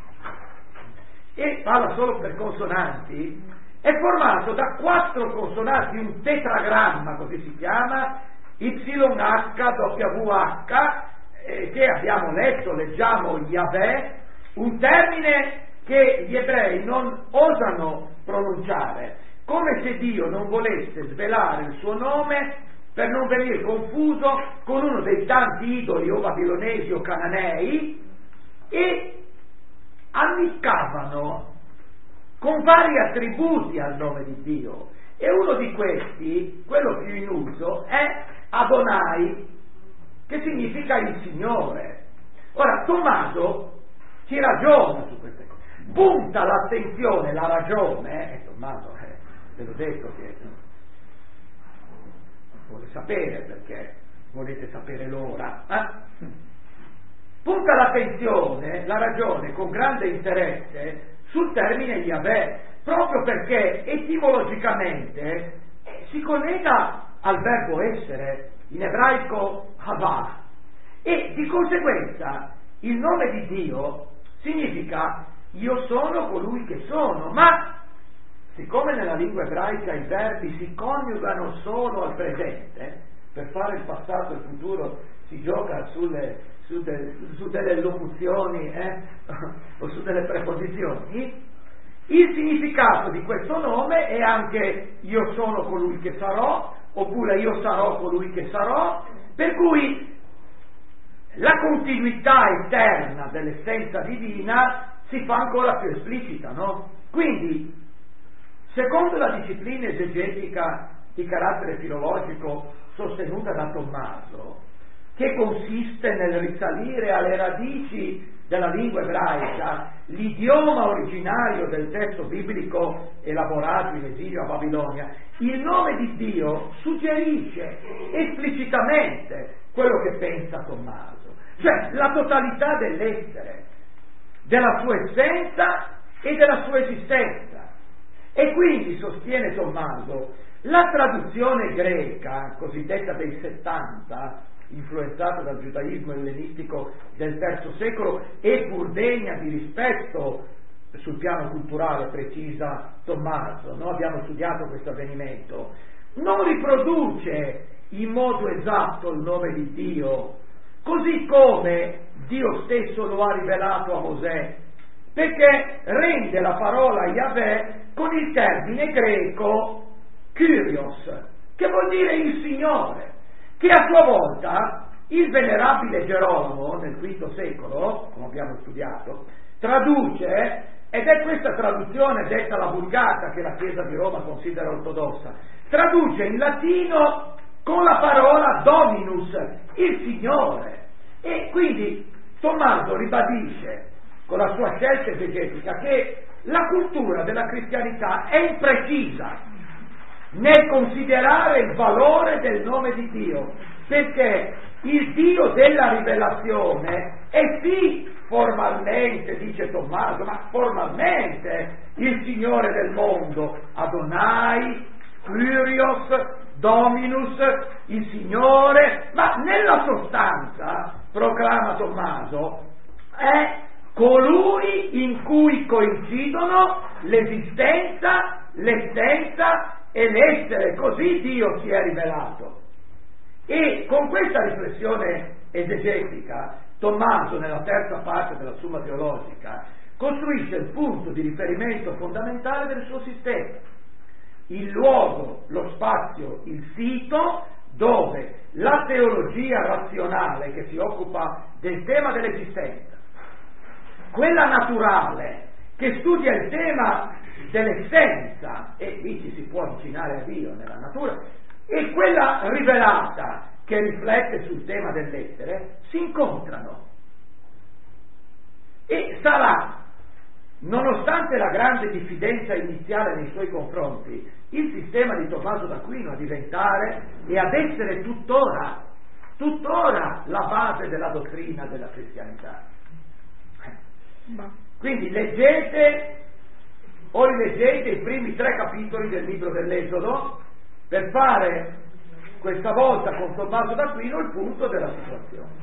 e parla solo per consonanti, è formato da quattro consonanti, un tetragramma così si chiama, Y H W H, eh, che abbiamo letto, leggiamo Yahweh, un termine che gli ebrei non osano pronunciare, come se Dio non volesse svelare il suo nome per non venire confuso con uno dei tanti idoli o babilonesi o cananei, e ammiccavano con vari attributi al nome di Dio, e uno di questi, quello più in uso, è Adonai, che significa il Signore. Ora Tommaso ci ragiona su queste cose, punta l'attenzione, la ragione, e Tommaso, eh, ve l'ho detto che vuole sapere, perché volete sapere l'ora, eh? punta l'attenzione, la ragione con grande interesse sul termine Yahweh, proprio perché etimologicamente eh, si collega al verbo essere, in ebraico havah, e di conseguenza il nome di Dio significa io sono colui che sono, ma siccome nella lingua ebraica i verbi si coniugano solo al presente, per fare il passato e il futuro si gioca sulle, su, de, su delle locuzioni eh, o su delle preposizioni, il significato di questo nome è anche io sono colui che sarò, oppure io sarò colui che sarò, per cui la continuità eterna dell'essenza divina si fa ancora più esplicita, no? Quindi, secondo la disciplina esegetica di carattere filologico sostenuta da Tommaso, che consiste nel risalire alle radici della lingua ebraica, l'idioma originario del testo biblico elaborato in esilio a Babilonia, il nome di Dio suggerisce esplicitamente quello che pensa Tommaso, cioè la totalità dell'essere, della sua essenza e della sua esistenza. E quindi, sostiene Tommaso, la traduzione greca, cosiddetta dei settanta, influenzata dal giudaismo ellenistico del terzo secolo e pur degna di rispetto sul piano culturale, precisa Tommaso, no? Abbiamo studiato questo avvenimento, non riproduce in modo esatto il nome di Dio, così come Dio stesso lo ha rivelato a Mosè, perché rende la parola Yahweh con il termine greco Kyrios, che vuol dire il Signore, che a sua volta il venerabile Gerolamo nel quinto secolo, come abbiamo studiato, traduce, ed è questa traduzione detta la Vulgata che la Chiesa di Roma considera ortodossa, traduce in latino con la parola Dominus, il Signore. E quindi Tommaso ribadisce con la sua scelta esegetica che la cultura della cristianità è imprecisa nel considerare il valore del nome di Dio, perché il Dio della rivelazione è sì formalmente, dice Tommaso, ma formalmente il Signore del mondo, Adonai, Kyrios, Dominus, il Signore, ma nella sostanza, proclama Tommaso, è colui in cui coincidono l'esistenza, l'essenza e l'essere, così Dio si è rivelato. E con questa riflessione esegetica Tommaso, nella terza parte della Summa Teologica, costruisce il punto di riferimento fondamentale del suo sistema: il luogo, lo spazio, il sito dove la teologia razionale che si occupa del tema dell'esistenza, quella naturale che studia il tema dell'essenza, e lì ci si può avvicinare a Dio nella natura, e quella rivelata che riflette sul tema dell'essere, si incontrano. E sarà, nonostante la grande diffidenza iniziale nei suoi confronti, il sistema di Tommaso d'Aquino a diventare e ad essere tuttora, tuttora la base della dottrina della cristianità. Quindi leggete o rileggete i primi tre capitoli del libro dell'Esodo per fare questa volta con Tommaso d'Aquino il punto della situazione.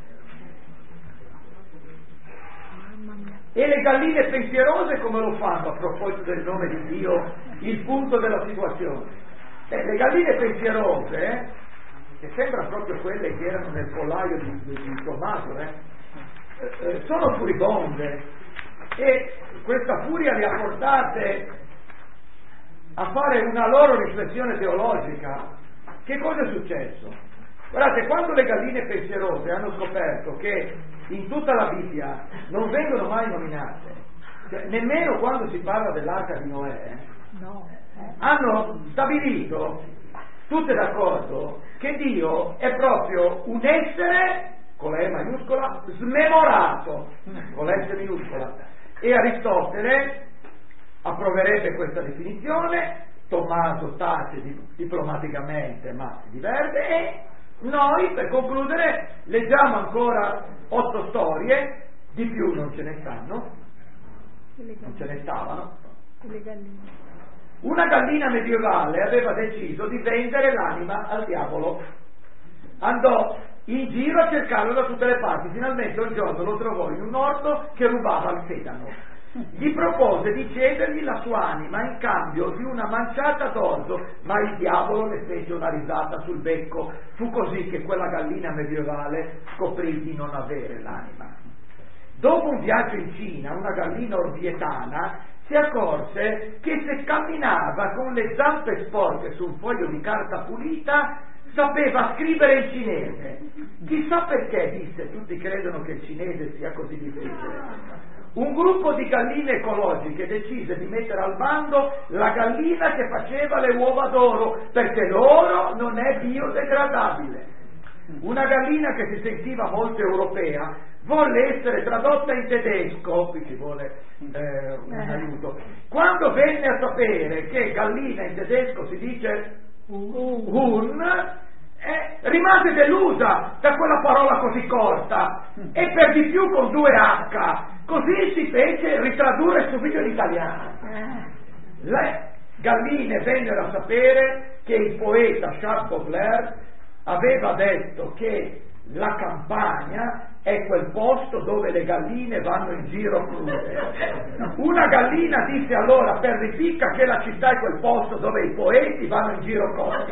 E le galline pensierose come lo fanno, a proposito del nome di Dio, il punto della situazione? Eh, le galline pensierose, che sembrano proprio quelle che erano nel pollaio di, di, di Tommaso, eh, eh, sono furibonde, e questa furia le ha portate a fare una loro riflessione teologica. Che cosa è successo? Guardate, quando le galline pensierose hanno scoperto che in tutta la Bibbia non vengono mai nominate, cioè, nemmeno quando si parla dell'arca di Noè, no. hanno stabilito, tutte d'accordo, che Dio è proprio un essere, con la E maiuscola, smemorato, con la S minuscola, e Aristotele approverebbe questa definizione, Tommaso tace diplomaticamente ma si diverte, e noi, per concludere, leggiamo ancora otto storie, di più non ce ne stanno, non ce ne stavano. Una gallina medievale aveva deciso di vendere l'anima al diavolo, andò in giro a cercarlo da tutte le parti, finalmente un giorno lo trovò in un orto che rubava il sedano. Gli propose di cedergli la sua anima in cambio di una manciata d'orzo, ma il diavolo le fece una risata sul becco. Fu così che quella gallina medievale scoprì di non avere l'anima. Dopo un viaggio in Cina, una gallina orvietana si accorse che se camminava con le zampe sporche su un foglio di carta pulita sapeva scrivere in cinese. Chissà perché, disse, tutti credono che il cinese sia così difficile. Un gruppo di galline ecologiche decise di mettere al bando la gallina che faceva le uova d'oro, perché l'oro non è biodegradabile. Una gallina che si sentiva molto europea volle essere tradotta in tedesco, qui ci vuole eh, un aiuto. Quando venne a sapere che gallina in tedesco si dice un, eh, rimase delusa da quella parola così corta, e per di più con due H. Così si fece ritradurre suo figlio in italiano. Le galline vennero a sapere che il poeta Charles Baudelaire aveva detto che la campagna è quel posto dove le galline vanno in giro crude. Una gallina disse allora per ripicca che la città è quel posto dove i poeti vanno in giro cotti.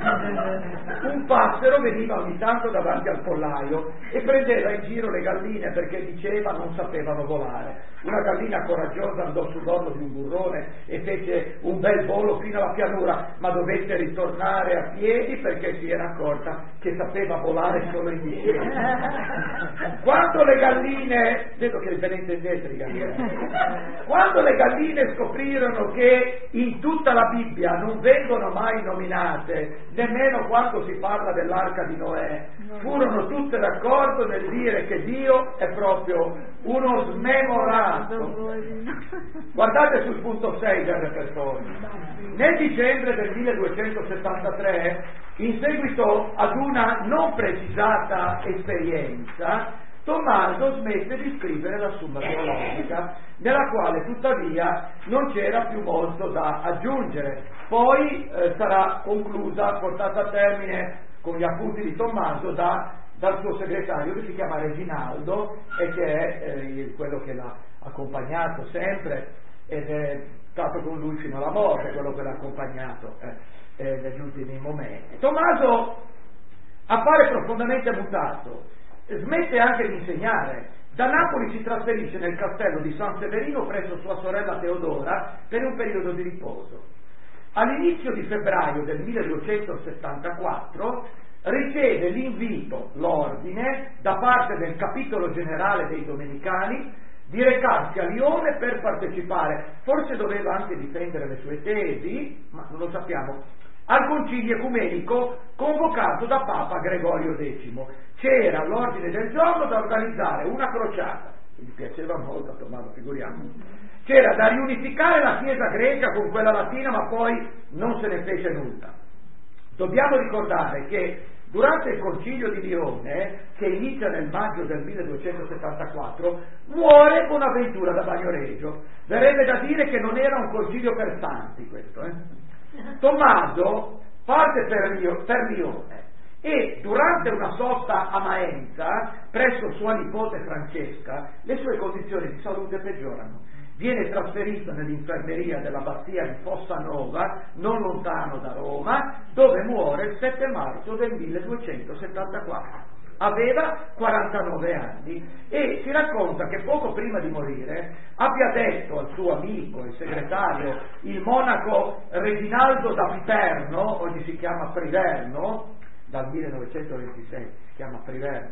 Un passero veniva ogni tanto davanti al pollaio e prendeva in giro le galline perché diceva non sapevano volare. Una gallina coraggiosa andò sull'orlo di un burrone e fece un bel volo fino alla pianura, ma dovette ritornare a piedi perché si era accorta che sapeva volare solo in discesa. Quando le galline, vedo che ve ne intendete di galline, quando le galline scoprirono che in tutta la Bibbia non vengono mai nominate, nemmeno quando si parla dell'arca di Noè, furono tutte d'accordo nel dire che Dio è proprio uno smemorato. Guardate sul punto sei del repertorio. Nel dicembre del milleduecentosettantatré, in seguito ad una non precisata esperienza, Tommaso smette di scrivere la Summa Teologica, nella quale tuttavia non c'era più molto da aggiungere. Poi eh, sarà conclusa, portata a termine con gli appunti di Tommaso da, dal suo segretario, che si chiama Reginaldo e che è eh, quello che l'ha accompagnato sempre ed è stato con lui fino alla morte, quello che l'ha accompagnato eh, eh, negli ultimi momenti. Tommaso appare profondamente mutato, smette anche di insegnare. Da Napoli si trasferisce nel castello di San Severino presso sua sorella Teodora per un periodo di riposo. all'inizio di febbraio del milleduecentosettantaquattro riceve l'invito, l'ordine, da parte del capitolo generale dei Domenicani di recarsi a Lione per partecipare, forse doveva anche difendere le sue tesi, ma non lo sappiamo, al concilio ecumenico convocato da Papa Gregorio decimo. C'era all'ordine del giorno da organizzare una crociata, gli piaceva molto a Tommaso, figuriamo, c'era da riunificare la Chiesa greca con quella latina, ma poi non se ne fece nulla. Dobbiamo ricordare che durante il concilio di Lione, che inizia nel maggio del milleduecentosettantaquattro, muore Bonaventura da Bagnoregio. Verrebbe da dire che non era un concilio per santi questo, eh? Tommaso parte per, Lio, per Lione e durante una sosta a Maenza, presso sua nipote Francesca, le sue condizioni di salute peggiorano. Viene trasferito nell'infermeria dell'abbazia di Fossanova, non lontano da Roma, dove muore il sette marzo del milleduecentosettantaquattro. Aveva quarantanove anni e si racconta che poco prima di morire abbia detto al suo amico, il segretario, il monaco Reginaldo da Piperno, oggi si chiama Priverno, dal millenovecentoventisei si chiama Priverno,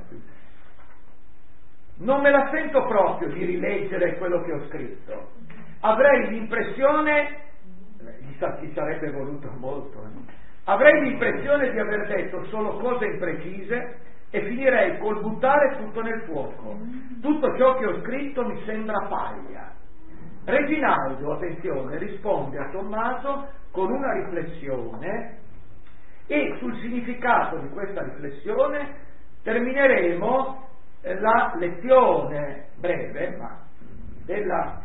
non me la sento proprio di rileggere quello che ho scritto, avrei l'impressione, gli sarebbe voluto molto, eh? avrei l'impressione di aver detto solo cose imprecise e finirei col buttare tutto nel fuoco. Tutto ciò che ho scritto mi sembra paglia. Reginaldo, attenzione, risponde a Tommaso con una riflessione e sul significato di questa riflessione termineremo la lezione breve, ma della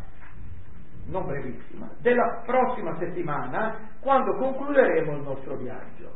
non brevissima, della prossima settimana, quando concluderemo il nostro viaggio.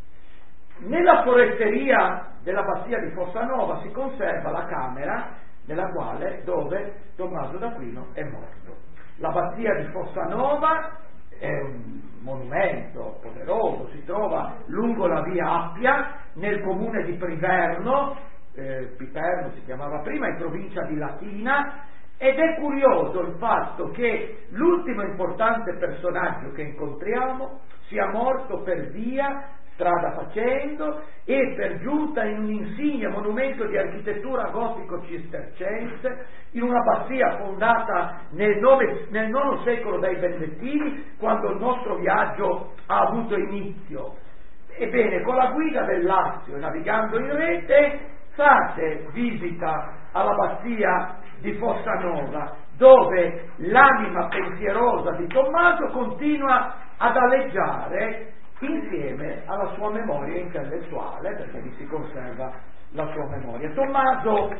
Nella foresteria dell'abbazia di Fossanova si conserva la camera nella quale, dove Tommaso d'Aquino è morto. L'abbazia di Fossanova è un monumento poderoso, si trova lungo la via Appia, nel comune di Priverno, eh, Piperno si chiamava prima, in provincia di Latina, ed è curioso il fatto che l'ultimo importante personaggio che incontriamo sia morto per via, strada facendo, e per giunta in un insigne monumento di architettura gotico-cistercense, in un'abbazia fondata nel, nove, nel nono secolo dai Benedettini, quando il nostro viaggio ha avuto inizio. Ebbene, con la guida del Lazio e navigando in rete, fate visita all'abbazia di Fossanova, dove l'anima pensierosa di Tommaso continua ad aleggiare insieme alla sua memoria intellettuale, perché vi si conserva la sua memoria. Tommaso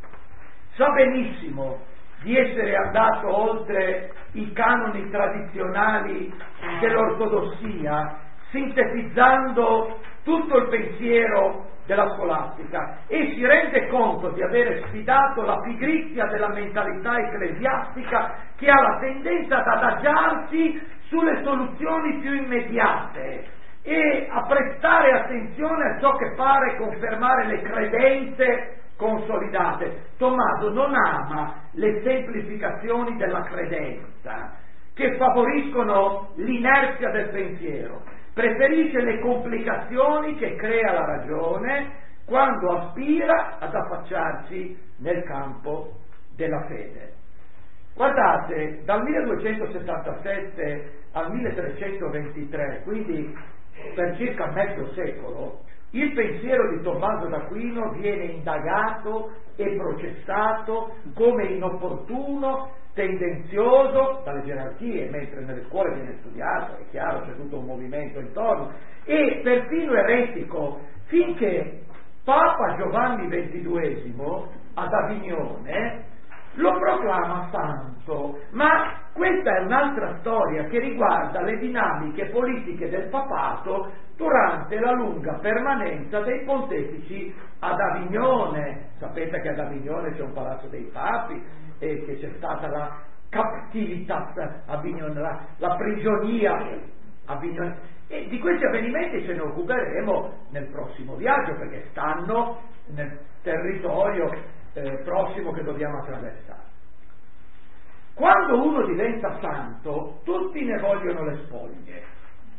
sa benissimo di essere andato oltre i canoni tradizionali dell'ortodossia, sintetizzando tutto il pensiero della scolastica, e si rende conto di avere sfidato la pigrizia della mentalità ecclesiastica, che ha la tendenza ad adagiarsi sulle soluzioni più immediate e a prestare attenzione a ciò che pare confermare le credenze consolidate. Tommaso non ama le semplificazioni della credenza che favoriscono l'inerzia del pensiero, preferisce le complicazioni che crea la ragione quando aspira ad affacciarsi nel campo della fede. Guardate, dal milleduecentosettantasette al milletrecentoventitré, quindi per circa mezzo secolo, il pensiero di Tommaso d'Aquino viene indagato e processato come inopportuno, tendenzioso dalle gerarchie, mentre nelle scuole viene studiato, è chiaro, c'è tutto un movimento intorno, e perfino eretico, finché Papa Giovanni ventiduesimo ad Avignone lo proclama santo. Ma questa è un'altra storia che riguarda le dinamiche politiche del papato durante la lunga permanenza dei pontefici ad Avignone. Sapete che ad Avignone c'è un palazzo dei papi e che c'è stata la captivitas Avignone, la, la prigionia Avignone, e di questi avvenimenti ce ne occuperemo nel prossimo viaggio, perché stanno nel territorio eh, prossimo che dobbiamo attraversare. Quando uno diventa santo, tutti ne vogliono le spoglie,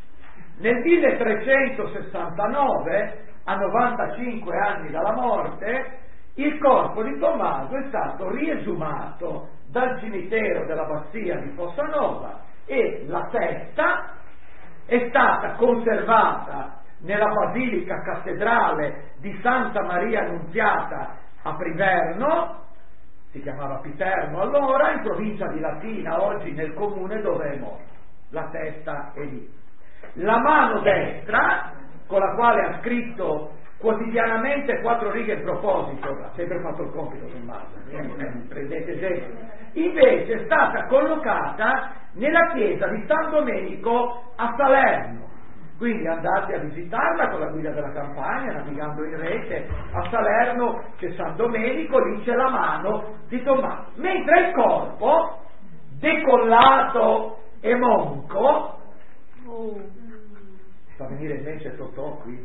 Nel milletrecentosessantanove, a novantacinque anni dalla morte, il corpo di Tommaso è stato riesumato dal cimitero dell'abbazia di Fossanova e la testa è stata conservata nella basilica cattedrale di Santa Maria Annunziata a Priverno, si chiamava Piterno allora, in provincia di Latina, oggi nel comune dove è morto. La testa è lì. La mano destra, con la quale ha scritto quotidianamente quattro righe in proposito, ha sempre fatto il compito Tommaso, prendete esempio, invece è stata collocata nella chiesa di San Domenico a Salerno. Quindi andate a visitarla con la guida della campagna, navigando in rete, a Salerno c'è San Domenico, lì c'è la mano di Tommaso, mentre il corpo, decollato e monco, fa venire invece Totò qui,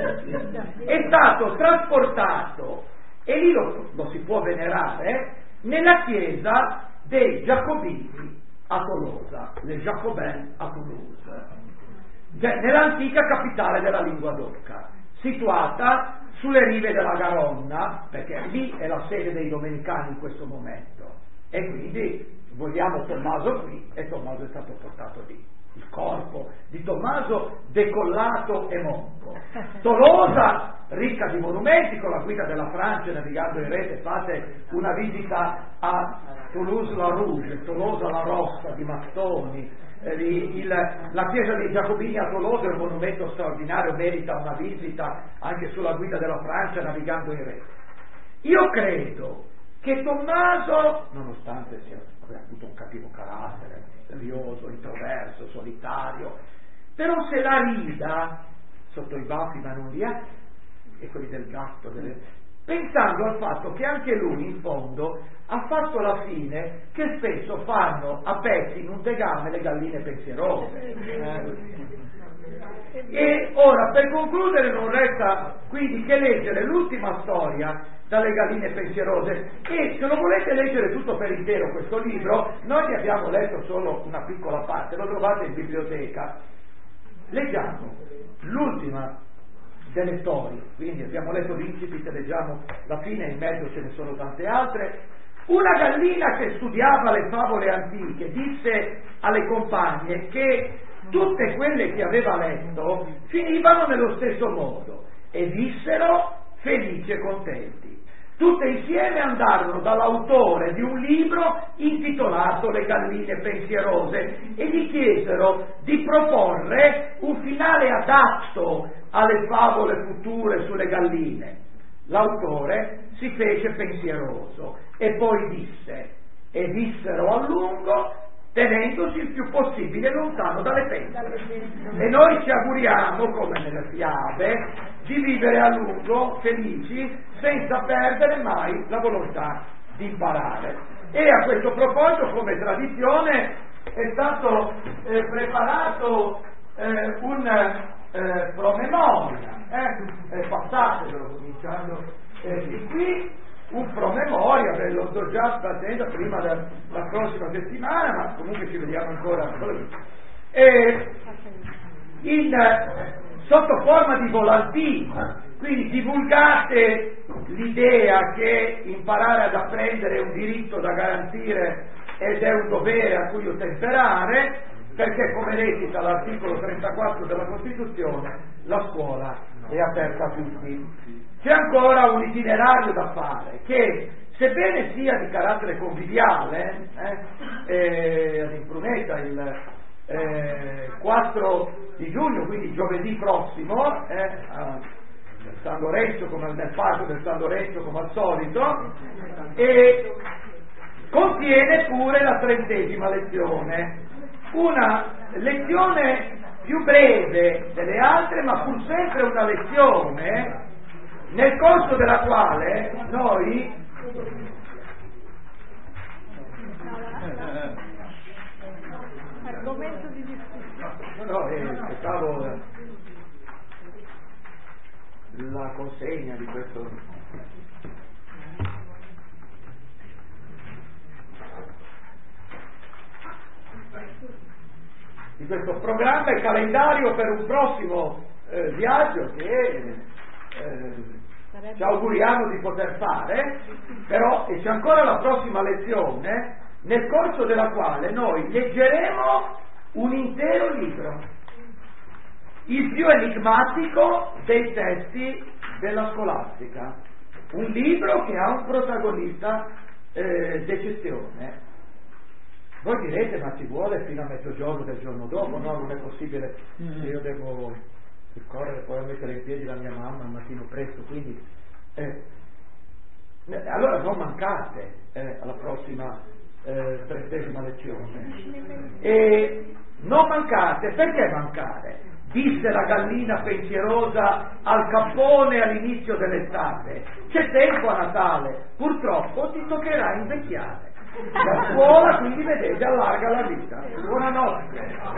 è stato trasportato, e lì lo, lo si può venerare, nella chiesa dei Giacobini a Tolosa, les Jacobins a Toulouse, nell'antica capitale della lingua d'Oca, situata sulle rive della Garonna, perché lì è la sede dei domenicani in questo momento, e quindi vogliamo Tommaso qui, e Tommaso è stato portato lì. Il corpo di Tommaso decollato e monco. Tolosa, ricca di monumenti, con la guida della Francia, navigando in rete, fate una visita a Toulouse-la-Rouge, Tolosa-la-Rossa di mattoni, eh, il, la chiesa dei Giacobini a Tolosa è un monumento straordinario, merita una visita anche sulla guida della Francia, navigando in rete. Io credo che Tommaso, nonostante sia aveva avuto un cattivo carattere, misterioso, introverso, solitario, però se la rida sotto i baffi, ma non li ha, e quelli del gatto, delle... pensando al fatto che anche lui in fondo ha fatto la fine che spesso fanno a pezzi in un tegame le galline pensierose. Eh. E ora, per concludere, non resta quindi che leggere l'ultima storia dalle galline pensierose, e se lo volete leggere tutto per intero questo libro, noi ne abbiamo letto solo una piccola parte, lo trovate in biblioteca. Leggiamo l'ultima delle storie, quindi abbiamo letto l'incipit, leggiamo la fine, in mezzo ce ne sono tante altre. Una gallina che studiava le favole antiche disse alle compagne che tutte quelle che aveva letto finivano nello stesso modo e vissero felici e contenti. Tutte insieme andarono dall'autore di un libro intitolato Le galline pensierose e gli chiesero di proporre un finale adatto alle favole future sulle galline. L'autore si fece pensieroso e poi disse: e vissero a lungo, tenendosi il più possibile lontano dalle pentole. E noi ci auguriamo, come nelle fiabe, di vivere a lungo, felici, senza perdere mai la volontà di imparare. E a questo proposito, come tradizione, è stato eh, preparato eh, un eh, promemoria, eh? eh, passatelo cominciando eh, di qui, un promemoria, ve lo sto già facendo prima della prossima settimana, ma comunque ci vediamo ancora e in, sotto forma di volantino, quindi divulgate l'idea che imparare ad apprendere è un diritto da garantire ed è un dovere a cui ottemperare, perché come recita l'articolo trentaquattro della Costituzione, la scuola è aperta a tutti. C'è ancora un itinerario da fare che, sebbene sia di carattere conviviale, eh, eh, ad Impruneta il eh, quattro di giugno, quindi giovedì prossimo, eh, a San Lorenzo, come nel parco del San Lorenzo come al solito, e contiene pure la trentesima lezione, una lezione più breve delle altre, ma pur sempre una lezione nel corso della quale noi argomento di discussione. no, no, eh, aspettavo la consegna di questo. di questo programma e calendario per un prossimo eh, viaggio che eh, ci auguriamo di poter fare, però e c'è ancora la prossima lezione, nel corso della quale noi leggeremo un intero libro, il più enigmatico dei testi della scolastica, un libro che ha un protagonista eh, d'eccezione. Voi direte, ma ci vuole fino a mezzogiorno del giorno dopo? No, non è possibile, io devo correre poi a mettere in piedi la mia mamma al mattino presto, quindi eh, allora non mancate eh, alla prossima eh, trentesima lezione, e non mancate. Perché mancare? Disse la gallina pensierosa al cappone all'inizio dell'estate: c'è tempo a Natale, purtroppo ti toccherà invecchiare. La scuola, quindi, vedete, allarga la vita. Buonanotte.